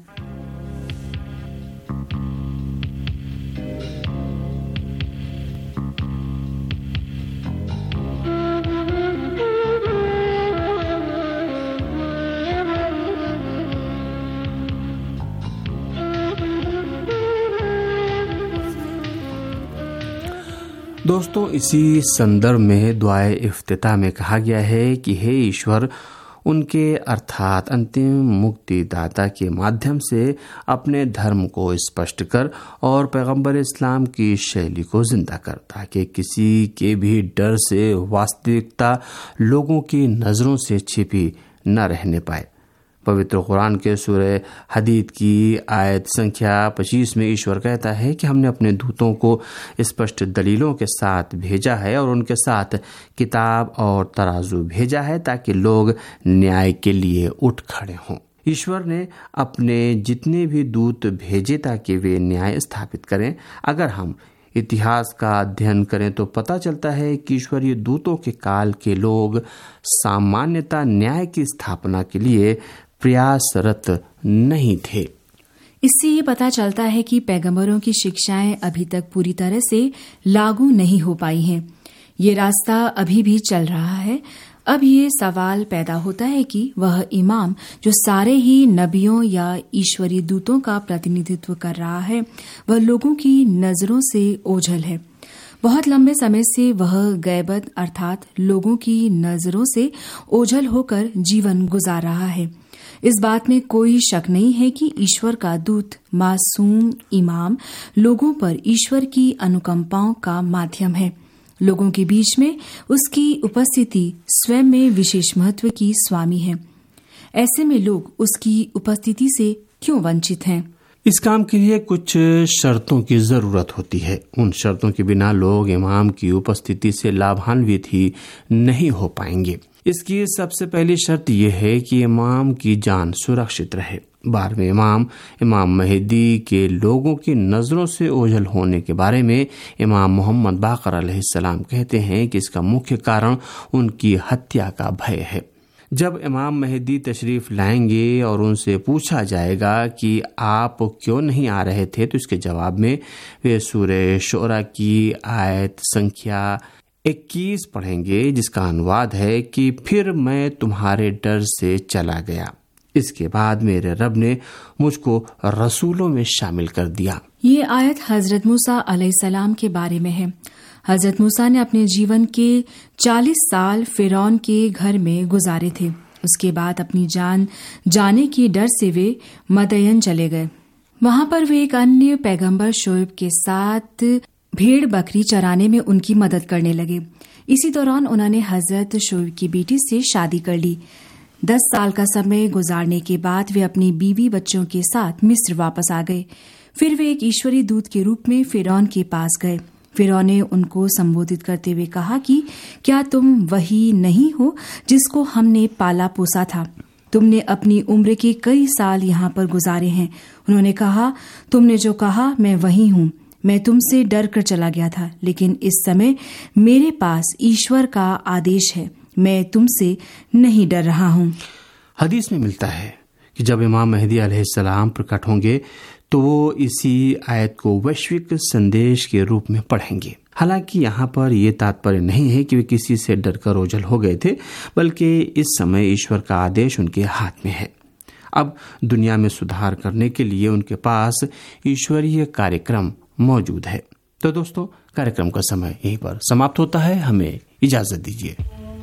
दोस्तों, इसी संदर्भ में दुआए इफ्तिताह में कहा गया है कि हे ईश्वर, उनके अर्थात अंतिम मुक्तिदाता के माध्यम से अपने धर्म को स्पष्ट कर और पैगंबर इस्लाम की शैली को जिंदा कर, ताकि किसी के भी डर से वास्तविकता लोगों की नजरों से छिपी न रहने पाए। पवित्र कुरान के सूरह हदीद की आयत संख्या पच्चीस में ईश्वर कहता है कि हमने अपने दूतों को स्पष्ट दलीलों के साथ भेजा है और उनके साथ किताब और तराजू भेजा है ताकि लोग न्याय के लिए उठ खड़े हों। ईश्वर ने अपने जितने भी दूत भेजे ताकि वे न्याय स्थापित करें। अगर हम इतिहास का अध्ययन करें तो पता चलता है कि ईश्वरीय दूतों के काल के लोग सामान्यतः न्याय की स्थापना के लिए प्रयासरत नहीं थे। इससे ये पता चलता है कि पैगंबरों की शिक्षाएं अभी तक पूरी तरह से लागू नहीं हो पाई हैं। ये रास्ता अभी भी चल रहा है। अब ये सवाल पैदा होता है कि वह इमाम जो सारे ही नबियों या ईश्वरीय दूतों का प्रतिनिधित्व कर रहा है, वह लोगों की नजरों से ओझल है। बहुत लंबे समय से वह गैबत अर्थात लोगों की नजरों से ओझल होकर जीवन गुजार रहा है। इस बात में कोई शक नहीं है कि ईश्वर का दूत मासूम इमाम लोगों पर ईश्वर की अनुकंपाओं का माध्यम है। लोगों के बीच में उसकी उपस्थिति स्वयं में विशेष महत्व की स्वामी है। ऐसे में लोग उसकी उपस्थिति से क्यों वंचित हैं? इस काम के लिए कुछ शर्तों की जरूरत होती है। उन शर्तों के बिना लोग इमाम की उपस्थिति से लाभान्वित ही नहीं हो पाएंगे। इसकी सबसे पहली शर्त यह है कि इमाम की जान सुरक्षित रहे। बारहवें इमाम इमाम महदी के लोगों की नजरों से ओझल होने के बारे में इमाम मोहम्मद बाकर अलैहिस्सलाम कहते हैं कि इसका मुख्य कारण उनकी हत्या का भय है। जब इमाम महदी तशरीफ लाएंगे और उनसे पूछा जाएगा कि आप क्यों नहीं आ रहे थे, तो इसके जवाब में वे सूरह शोरा की आयत संख्या इक्कीस पढ़ेंगे, जिसका अनुवाद है कि फिर मैं तुम्हारे डर से चला गया, इसके बाद मेरे रब ने मुझको रसूलों में शामिल कर दिया। ये आयत हजरत मूसा अलैहिस्सलाम के बारे में है। हजरत मूसा ने अपने जीवन के चालीस साल फिरौन के घर में गुजारे थे। उसके बाद अपनी जान जाने के डर से वे मदयन चले गए। वहां पर वे एक अन्य पैगंबर शोएब के साथ भेड़ बकरी चराने में उनकी मदद करने लगे। इसी दौरान उन्होंने हजरत शोएब की बेटी से शादी कर ली। दस साल का समय गुजारने के बाद वे अपनी बीवी बच्चों के साथ मिस्र वापस आ गए। फिर वे एक ईश्वरी दूत के रूप में फिरौन के पास गए। फिरौन ने उनको संबोधित करते हुए कहा कि क्या तुम वही नहीं हो जिसको हमने पाला पोसा था? तुमने अपनी उम्र के कई साल यहाँ पर गुजारे हैं। उन्होंने कहा, तुमने जो कहा मैं वही हूँ। मैं तुमसे डर कर चला गया था, लेकिन इस समय मेरे पास ईश्वर का आदेश है। मैं तुमसे नहीं डर रहा हूँ। हदीस में मिलता है कि जब इमाम महदी अलैहिस्सलाम प्रकट होंगे तो वो इसी आयत को वैश्विक संदेश के रूप में पढ़ेंगे। हालांकि यहाँ पर यह तात्पर्य नहीं है कि वे किसी से डरकर ओझल हो गए थे, बल्कि इस समय ईश्वर का आदेश उनके हाथ में है। अब दुनिया में सुधार करने के लिए उनके पास ईश्वरीय कार्यक्रम मौजूद है। तो दोस्तों, कार्यक्रम का समय यहीं पर समाप्त होता है। हमें इजाजत दीजिए।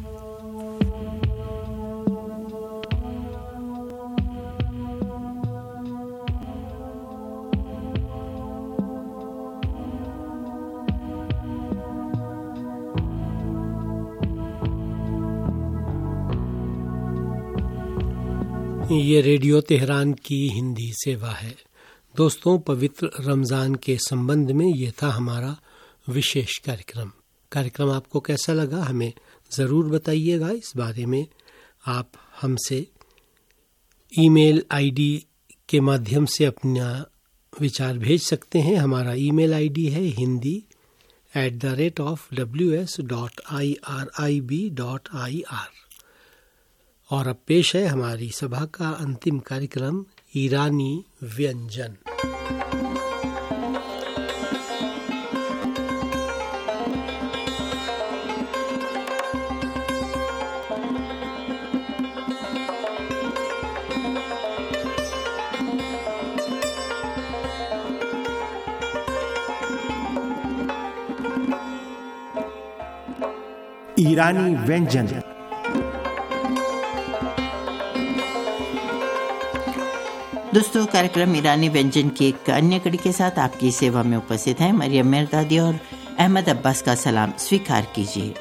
ये रेडियो तेहरान की हिंदी सेवा है। दोस्तों, पवित्र रमज़ान के संबंध में ये था हमारा विशेष कार्यक्रम। कार्यक्रम आपको कैसा लगा हमें ज़रूर बताइएगा। इस बारे में आप हमसे ईमेल आईडी के माध्यम से अपना विचार भेज सकते हैं। हमारा ईमेल आईडी है Hindi at the rate of W S dot I R I B dot I R. और अब पेश है हमारी सभा का अंतिम कार्यक्रम ईरानी व्यंजन। ईरानी व्यंजन। दोस्तों, कार्यक्रम ईरानी व्यंजन की एक अन्य कड़ी के साथ आपकी सेवा में उपस्थित हैं मरियम मेहरदादी और अहमद अब्बास का सलाम स्वीकार कीजिए।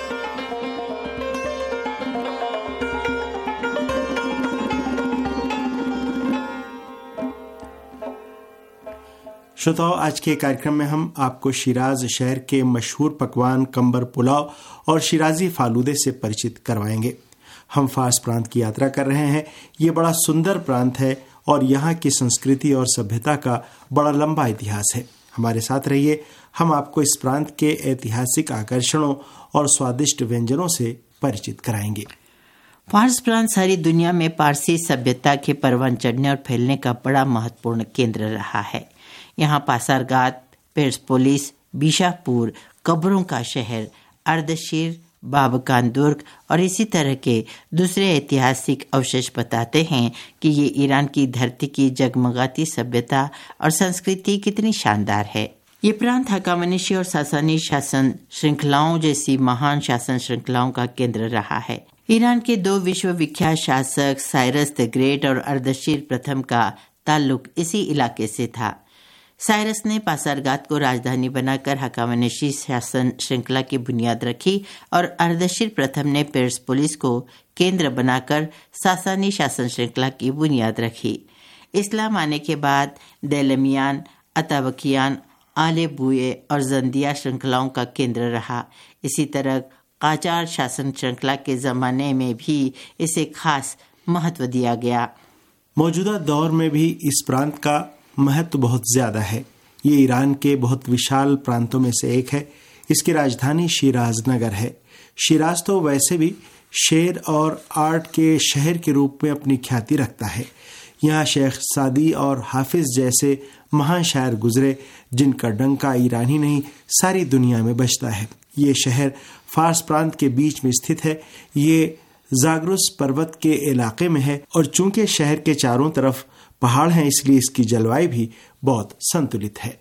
श्रोताओ, आज के कार्यक्रम में हम आपको शिराज शहर के मशहूर पकवान कंबर पुलाव और शिराजी फालूदे से परिचित करवाएंगे। हम फारस प्रांत की यात्रा कर रहे हैं। ये बड़ा सुंदर प्रांत है और यहाँ की संस्कृति और सभ्यता का बड़ा लंबा इतिहास है। हमारे साथ रहिए, हम आपको इस प्रांत के ऐतिहासिक आकर्षणों और स्वादिष्ट व्यंजनों से परिचित कराएंगे। फारस प्रांत सारी दुनिया में पारसी सभ्यता के परवान चढ़ने और फैलने का बड़ा महत्वपूर्ण केंद्र रहा है। यहाँ पासारगात, पेर्सपोलिस, बीशापुर, कब्रों का शहर, अर्दशीर, बाबकान दुर्ग और इसी तरह के दूसरे ऐतिहासिक अवशेष बताते हैं कि ये ईरान की धरती की जगमगाती सभ्यता और संस्कृति कितनी शानदार है। ये प्रांत हकामनिशी और सासानी शासन श्रृंखलाओं जैसी महान शासन श्रृंखलाओं का केंद्र रहा है। ईरान के दो विश्व विख्यात शासक साइरस द ग्रेट और अर्दशीर प्रथम का ताल्लुक इसी इलाके से था। साइरस ने पासारगात को राजधानी बनाकर हकामनेशी शासन श्रृंखला की बुनियाद रखी और अर्दशीर प्रथम ने पेर्सपोलिस को केंद्र बनाकर सासानी शासन श्रृंखला की बुनियाद रखी। इस्लाम आने के बाद देलमियान, अतावकियान, आले बुए और जंदिया श्रृंखलाओं का केंद्र रहा। इसी तरह काजार शासन श्रृंखला के जमाने में भी इसे खास महत्व दिया गया। मौजूदा दौर में भी इस प्रांत का महत्व बहुत ज्यादा है। ये ईरान के बहुत विशाल प्रांतों में से एक है। इसकी राजधानी शिराज नगर है। शिराज तो वैसे भी शेर और आर्ट के शहर के रूप में अपनी ख्याति रखता है। यहाँ शेख सादी और हाफिज जैसे महान शायर गुजरे, जिनका डंका ईरान ही नहीं सारी दुनिया में बजता है। ये शहर फारस प्रांत के बीच में स्थित है। ये जागरुस पर्वत के इलाके में है और चूंकि शहर के चारों तरफ पहाड़ हैं, इसलिए इसकी जलवायु भी बहुत संतुलित है।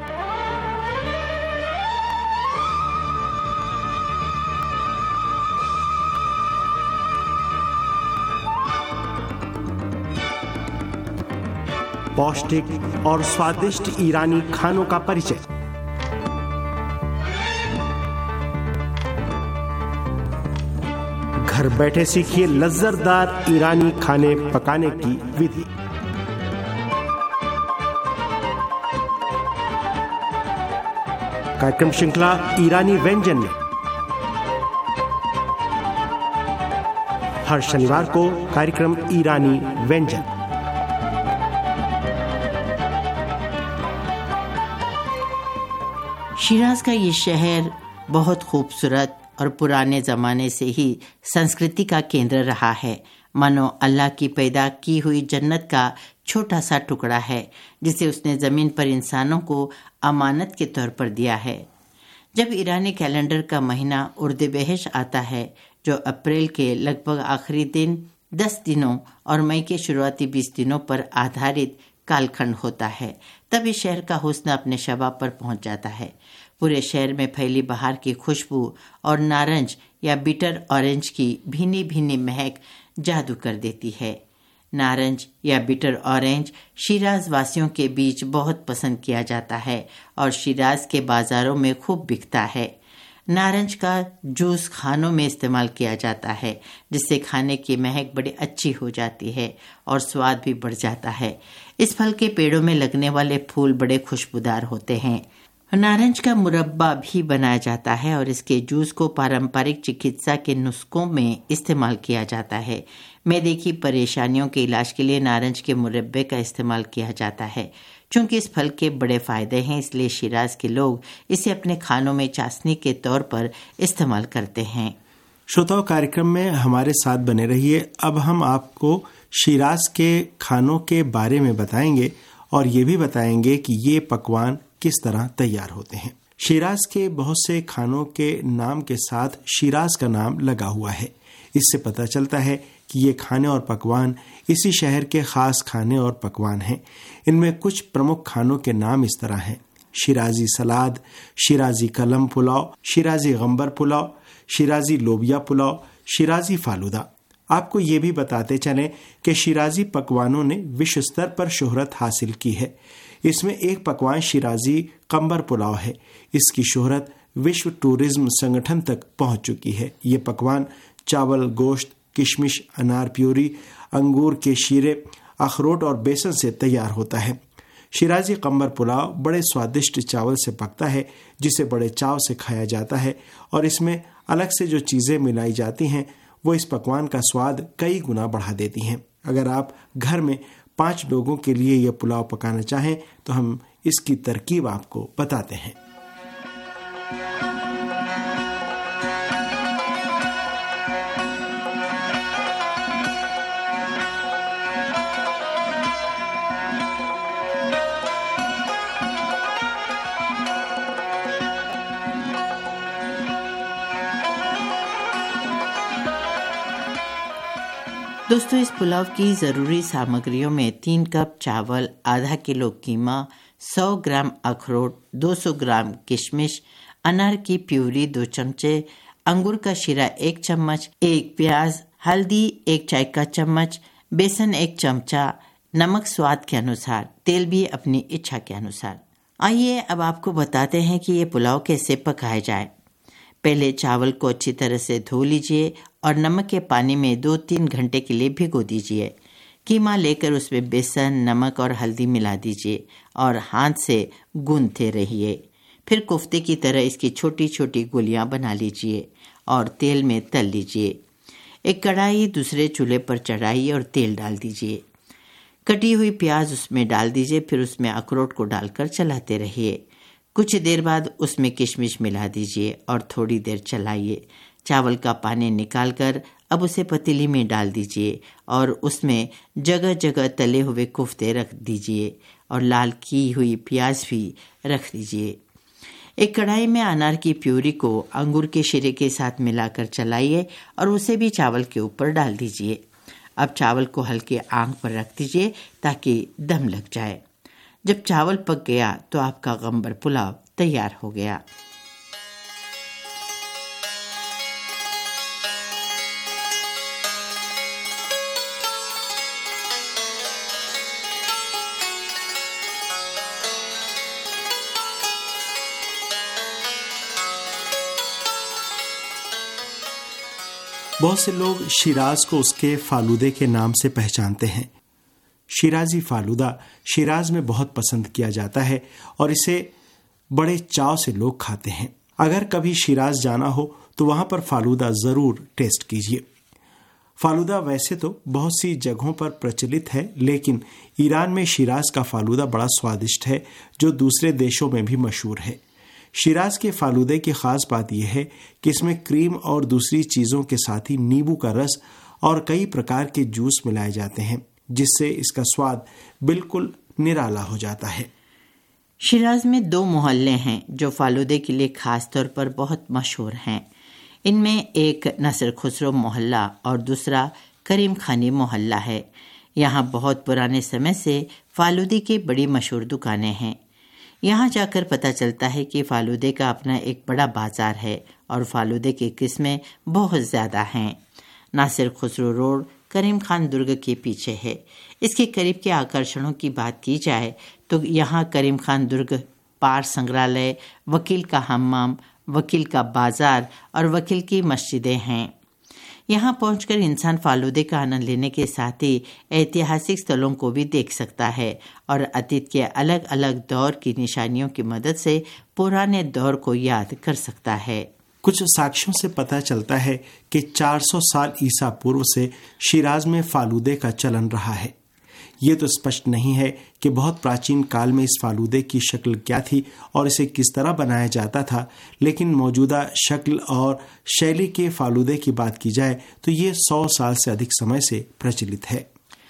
पौष्टिक और स्वादिष्ट ईरानी खानों का परिचय। घर बैठे सीखिए लज्जतदार ईरानी खाने पकाने की विधि। कार्यक्रम श्रृंखला ईरानी व्यंजन में हर शनिवार को कार्यक्रम ईरानी व्यंजन। शिराज का ये शहर बहुत खूबसूरत और पुराने जमाने से ही संस्कृति का केंद्र रहा है। मानो अल्लाह की पैदा की हुई जन्नत का छोटा सा टुकड़ा है, जिसे उसने जमीन पर इंसानों को अमानत के तौर पर दिया है। जब ईरानी कैलेंडर का महीना उर्दबहश आता है, जो अप्रैल के लगभग आखिरी दिन दस दिनों और मई के शुरुआती बीस दिनों पर आधारित कालखंड होता है, तब इस शहर का हुस्न अपने शबाब पर पहुंच जाता है। पूरे शहर में फैली बहार की खुशबू और नारंज या बिटर ऑरेंज की भीनी भीनी महक जादू कर देती है। नारंज या बिटर ऑरेंज शिराज वासियों के बीच बहुत पसंद किया जाता है और शिराज के बाजारों में खूब बिकता है। नारंज का जूस खानों में इस्तेमाल किया जाता है, जिससे खाने की महक बड़ी अच्छी हो जाती है और स्वाद भी बढ़ जाता है। इस फल के पेड़ों में लगने वाले फूल बड़े खुशबूदार होते हैं। नारंज का मुरब्बा भी बनाया जाता है और इसके जूस को पारंपरिक चिकित्सा के नुस्खों में इस्तेमाल किया जाता है। मैदे की परेशानियों के इलाज के लिए नारंज के मुरब्बे का इस्तेमाल किया जाता है। चूंकि इस फल के बड़े फायदे हैं, इसलिए शिराज के लोग इसे अपने खानों में चाशनी के तौर पर इस्तेमाल करते हैं। श्रोताओं, कार्यक्रम में हमारे साथ बने रहिए। अब हम आपको शिराज के खानों के बारे में बताएंगे और ये भी बताएंगे कि ये पकवान किस तरह तैयार होते हैं। शिराज के बहुत से खानों के नाम के साथ शिराज का नाम लगा हुआ है। इससे पता चलता है कि ये खाने और पकवान इसी शहर के खास खाने और पकवान हैं। इनमें कुछ प्रमुख खानों के नाम इस तरह हैं: शिराजी सलाद, शिराजी कलम पुलाव, शिराजी गंबर पुलाव, शिराजी लोबिया पुलाव, शिराजी फालूदा। आपको ये भी बताते चलें कि शिराजी पकवानों ने विश्व स्तर पर शोहरत हासिल की है। इसमें एक पकवान शिराजी कंबर पुलाव है। इसकी शोहरत विश्व टूरिज्म संगठन तक पहुंच चुकी है। ये पकवान चावल, गोश्त, किशमिश, अनार प्यूरी, अंगूर के शीरे, अखरोट और बेसन से तैयार होता है। शिराजी कंबर पुलाव बड़े स्वादिष्ट चावल से पकता है, जिसे बड़े चाव से खाया जाता है, और इसमें अलग से जो चीज़ें मिलाई जाती हैं वो इस पकवान का स्वाद कई गुना बढ़ा देती हैं। अगर आप घर में पाँच लोगों के लिए यह पुलाव पकाना चाहें तो हम इसकी तरकीब आपको बताते हैं। दोस्तों, इस पुलाव की ज़रूरी सामग्रियों में तीन कप चावल, आधा किलो कीमा, सौ ग्राम अखरोट, दो सौ ग्राम किशमिश, अनार की प्यूरी दो चमचे, अंगूर का शीरा एक चम्मच, एक प्याज, हल्दी एक चाय का चम्मच, बेसन एक चमचा, नमक स्वाद के अनुसार, तेल भी अपनी इच्छा के अनुसार। आइए अब आपको बताते हैं कि ये पुलाव कैसे पकाया जाए। पहले चावल को अच्छी तरह से धो लीजिए और नमक के पानी में दो तीन घंटे के लिए भिगो दीजिए। कीमा लेकर उसमें बेसन, नमक और हल्दी मिला दीजिए और हाथ से गूंथते रहिए। फिर कोफ्ते की तरह इसकी छोटी छोटी गोलियां बना लीजिए और तेल में तल लीजिए। एक कढ़ाई दूसरे चूल्हे पर चढ़ाइए और तेल डाल दीजिए। कटी हुई प्याज उसमें डाल दीजिए। फिर उसमें अखरोट को डालकर चलाते रहिए। कुछ देर बाद उसमें किशमिश मिला दीजिए और थोड़ी देर चलाइए। चावल का पानी निकालकर अब उसे पतीली में डाल दीजिए और उसमें जगह जगह तले हुए कोफ्ते रख दीजिए और लाल की हुई प्याज भी रख दीजिए। एक कढ़ाई में अनार की प्यूरी को अंगूर के शीरे के साथ मिलाकर चलाइए और उसे भी चावल के ऊपर डाल दीजिए। अब चावल को हल्के आंच पर रख दीजिए ताकि दम लग जाए। जब चावल पक गया तो आपका गंबर पुलाव तैयार हो गया। बहुत से लोग शिराज को उसके फालूदे के नाम से पहचानते हैं। शिराजी फालूदा शिराज में बहुत पसंद किया जाता है और इसे बड़े चाव से लोग खाते हैं। अगर कभी शिराज जाना हो तो वहां पर फालूदा जरूर टेस्ट कीजिए। फालूदा वैसे तो बहुत सी जगहों पर प्रचलित है, लेकिन ईरान में शिराज का फालूदा बड़ा स्वादिष्ट है जो दूसरे देशों में भी मशहूर है। शिराज के फालूदे की खास बात यह है कि इसमें क्रीम और दूसरी चीजों के साथ ही नींबू का रस और कई प्रकार के जूस मिलाए जाते हैं, जिससे इसका स्वाद बिल्कुल निराला हो जाता है। शिराज में दो मोहल्ले हैं जो फालूदे के लिए खास तौर पर बहुत मशहूर हैं। इनमें एक नसर खुसरो मोहल्ला और दूसरा करीम खानी मोहल्ला है। यहाँ बहुत पुराने समय से फालूदे की बड़ी मशहूर दुकानें हैं। यहाँ जाकर पता चलता है कि फालूदे का अपना एक बड़ा बाजार है और फालूदे की किस्में बहुत ज़्यादा हैं। Nasir Khusro road Karim Khan दुर्ग के पीछे है। इसके करीब के आकर्षणों की बात की जाए तो यहाँ करीम खान दुर्ग पार संग्रहालय, वकील का हम्माम, वकील का बाजार और वकील की मस्जिदें हैं। यहाँ पहुंचकर इंसान फालूदे का आनंद लेने के साथ ही ऐतिहासिक स्थलों को भी देख सकता है और अतीत के अलग अलग दौर की निशानियों की मदद से पुराने दौर को याद कर सकता है। कुछ साक्ष्यों से पता चलता है कि चार सौ साल ईसा पूर्व से शिराज में फालूदे का चलन रहा है। ये तो स्पष्ट नहीं है कि बहुत प्राचीन काल में इस फालूदे की शक्ल क्या थी और इसे किस तरह बनाया जाता था, लेकिन मौजूदा शक्ल और शैली के फालूदे की बात की जाए तो ये सौ साल से अधिक समय से प्रचलित है।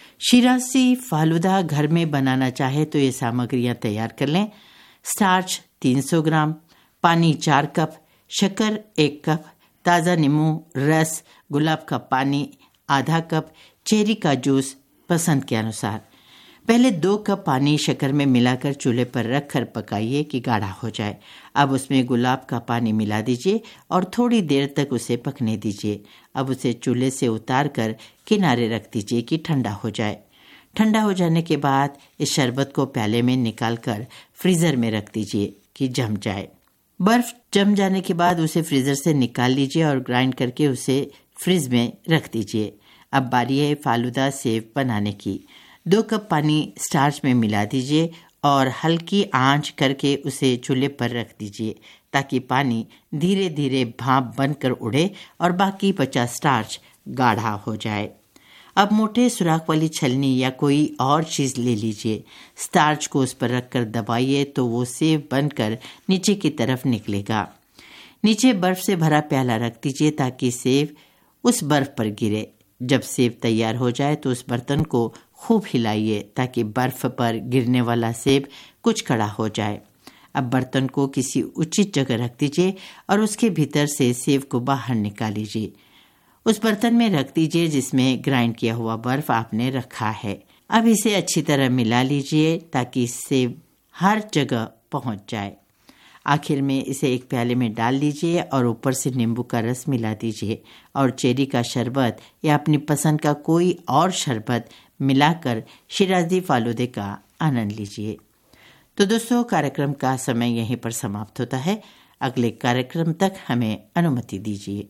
शिराजी फालूदा घर में बनाना चाहे तो ये सामग्रियां तैयार कर लें। स्टार्च तीन सौ ग्राम, पानी चार कप, शक्कर एक कप, ताज़ा नींबू रस, गुलाब का पानी आधा कप, चेरी का जूस पसंद के अनुसार। पहले दो कप पानी शक्कर में मिलाकर चूल्हे पर रखकर पकाइए कि गाढ़ा हो जाए। अब उसमें गुलाब का पानी मिला दीजिए और थोड़ी देर तक उसे पकने दीजिए। अब उसे चूल्हे से उतार कर किनारे रख दीजिए कि ठंडा हो जाए। ठंडा हो जाने के बाद इस शरबत को प्याले में निकाल कर फ्रीजर में रख दीजिए कि जम जाए। बर्फ जम जाने के बाद उसे फ्रीजर से निकाल लीजिए और ग्राइंड करके उसे फ्रिज में रख दीजिए। अब बारी है फालूदा सेव बनाने की। दो कप पानी स्टार्च में मिला दीजिए और हल्की आंच करके उसे चूल्हे पर रख दीजिए ताकि पानी धीरे धीरे भाप बनकर उड़े और बाकी बचा स्टार्च गाढ़ा हो जाए। अब मोटे सुराख वाली छलनी या कोई और चीज़ ले लीजिए। स्टार्च को उस पर रखकर दबाइए तो वो सेव बनकर नीचे की तरफ निकलेगा। नीचे बर्फ से भरा प्याला रख दीजिए ताकि सेव उस बर्फ पर गिरे। जब सेव तैयार हो जाए तो उस बर्तन को खूब हिलाइए ताकि बर्फ पर गिरने वाला सेब कुछ कड़ा हो जाए। अब बर्तन को किसी उचित जगह रख दीजिए और उसके भीतर से सेब को बाहर निकाल लीजिए। उस बर्तन में रख दीजिए जिसमें ग्राइंड किया हुआ बर्फ आपने रखा है। अब इसे अच्छी तरह मिला लीजिए ताकि सेब हर जगह पहुंच जाए। आखिर में इसे एक प्याले में डाल लीजिए और ऊपर से नींबू का रस मिला दीजिए और चेरी का शरबत या अपनी पसंद का कोई और शरबत मिलाकर शिराजी फालूदे का आनंद लीजिए। तो दोस्तों, कार्यक्रम का समय यहीं पर समाप्त होता है। अगले कार्यक्रम तक हमें अनुमति दीजिए।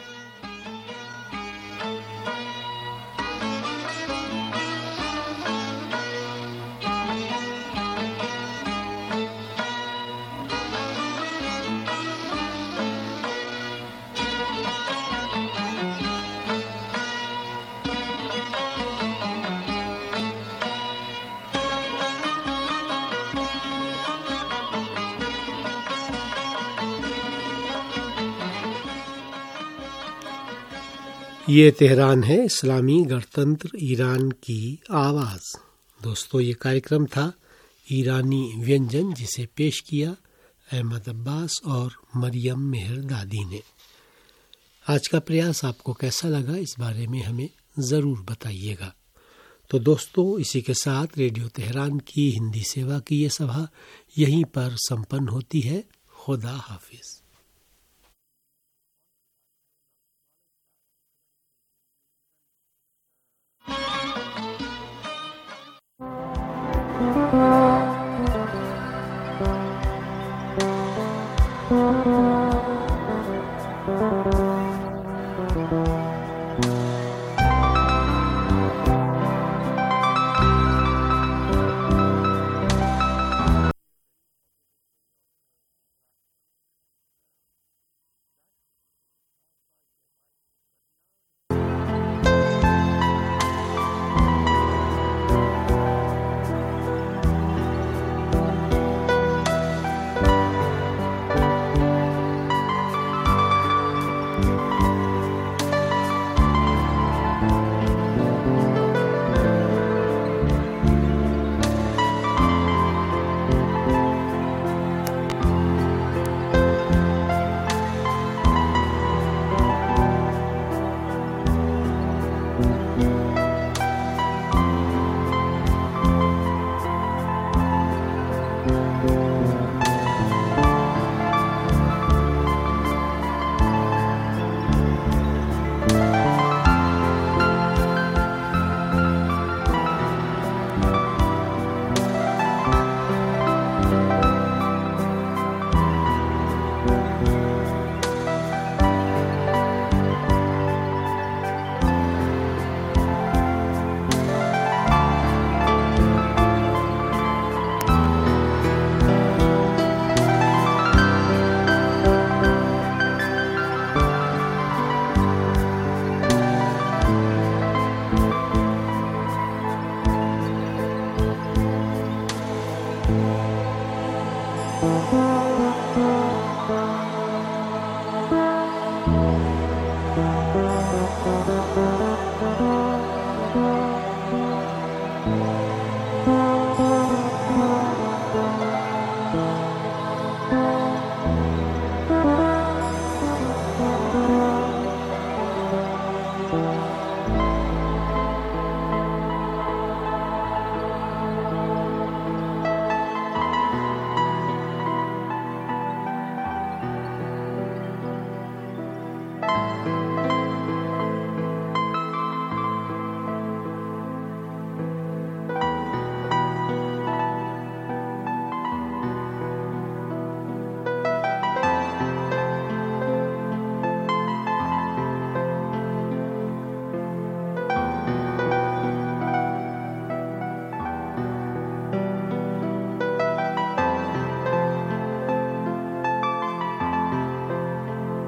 ये तेहरान है, इस्लामी गणतंत्र ईरान की आवाज़। दोस्तों, ये कार्यक्रम था ईरानी व्यंजन, जिसे पेश किया अहमद अब्बास और मरियम मेहरदादी ने। आज का प्रयास आपको कैसा लगा, इस बारे में हमें ज़रूर बताइएगा। तो दोस्तों, इसी के साथ रेडियो तेहरान की हिंदी सेवा की ये सभा यहीं पर संपन्न होती है। खुदा हाफिज। Thank you.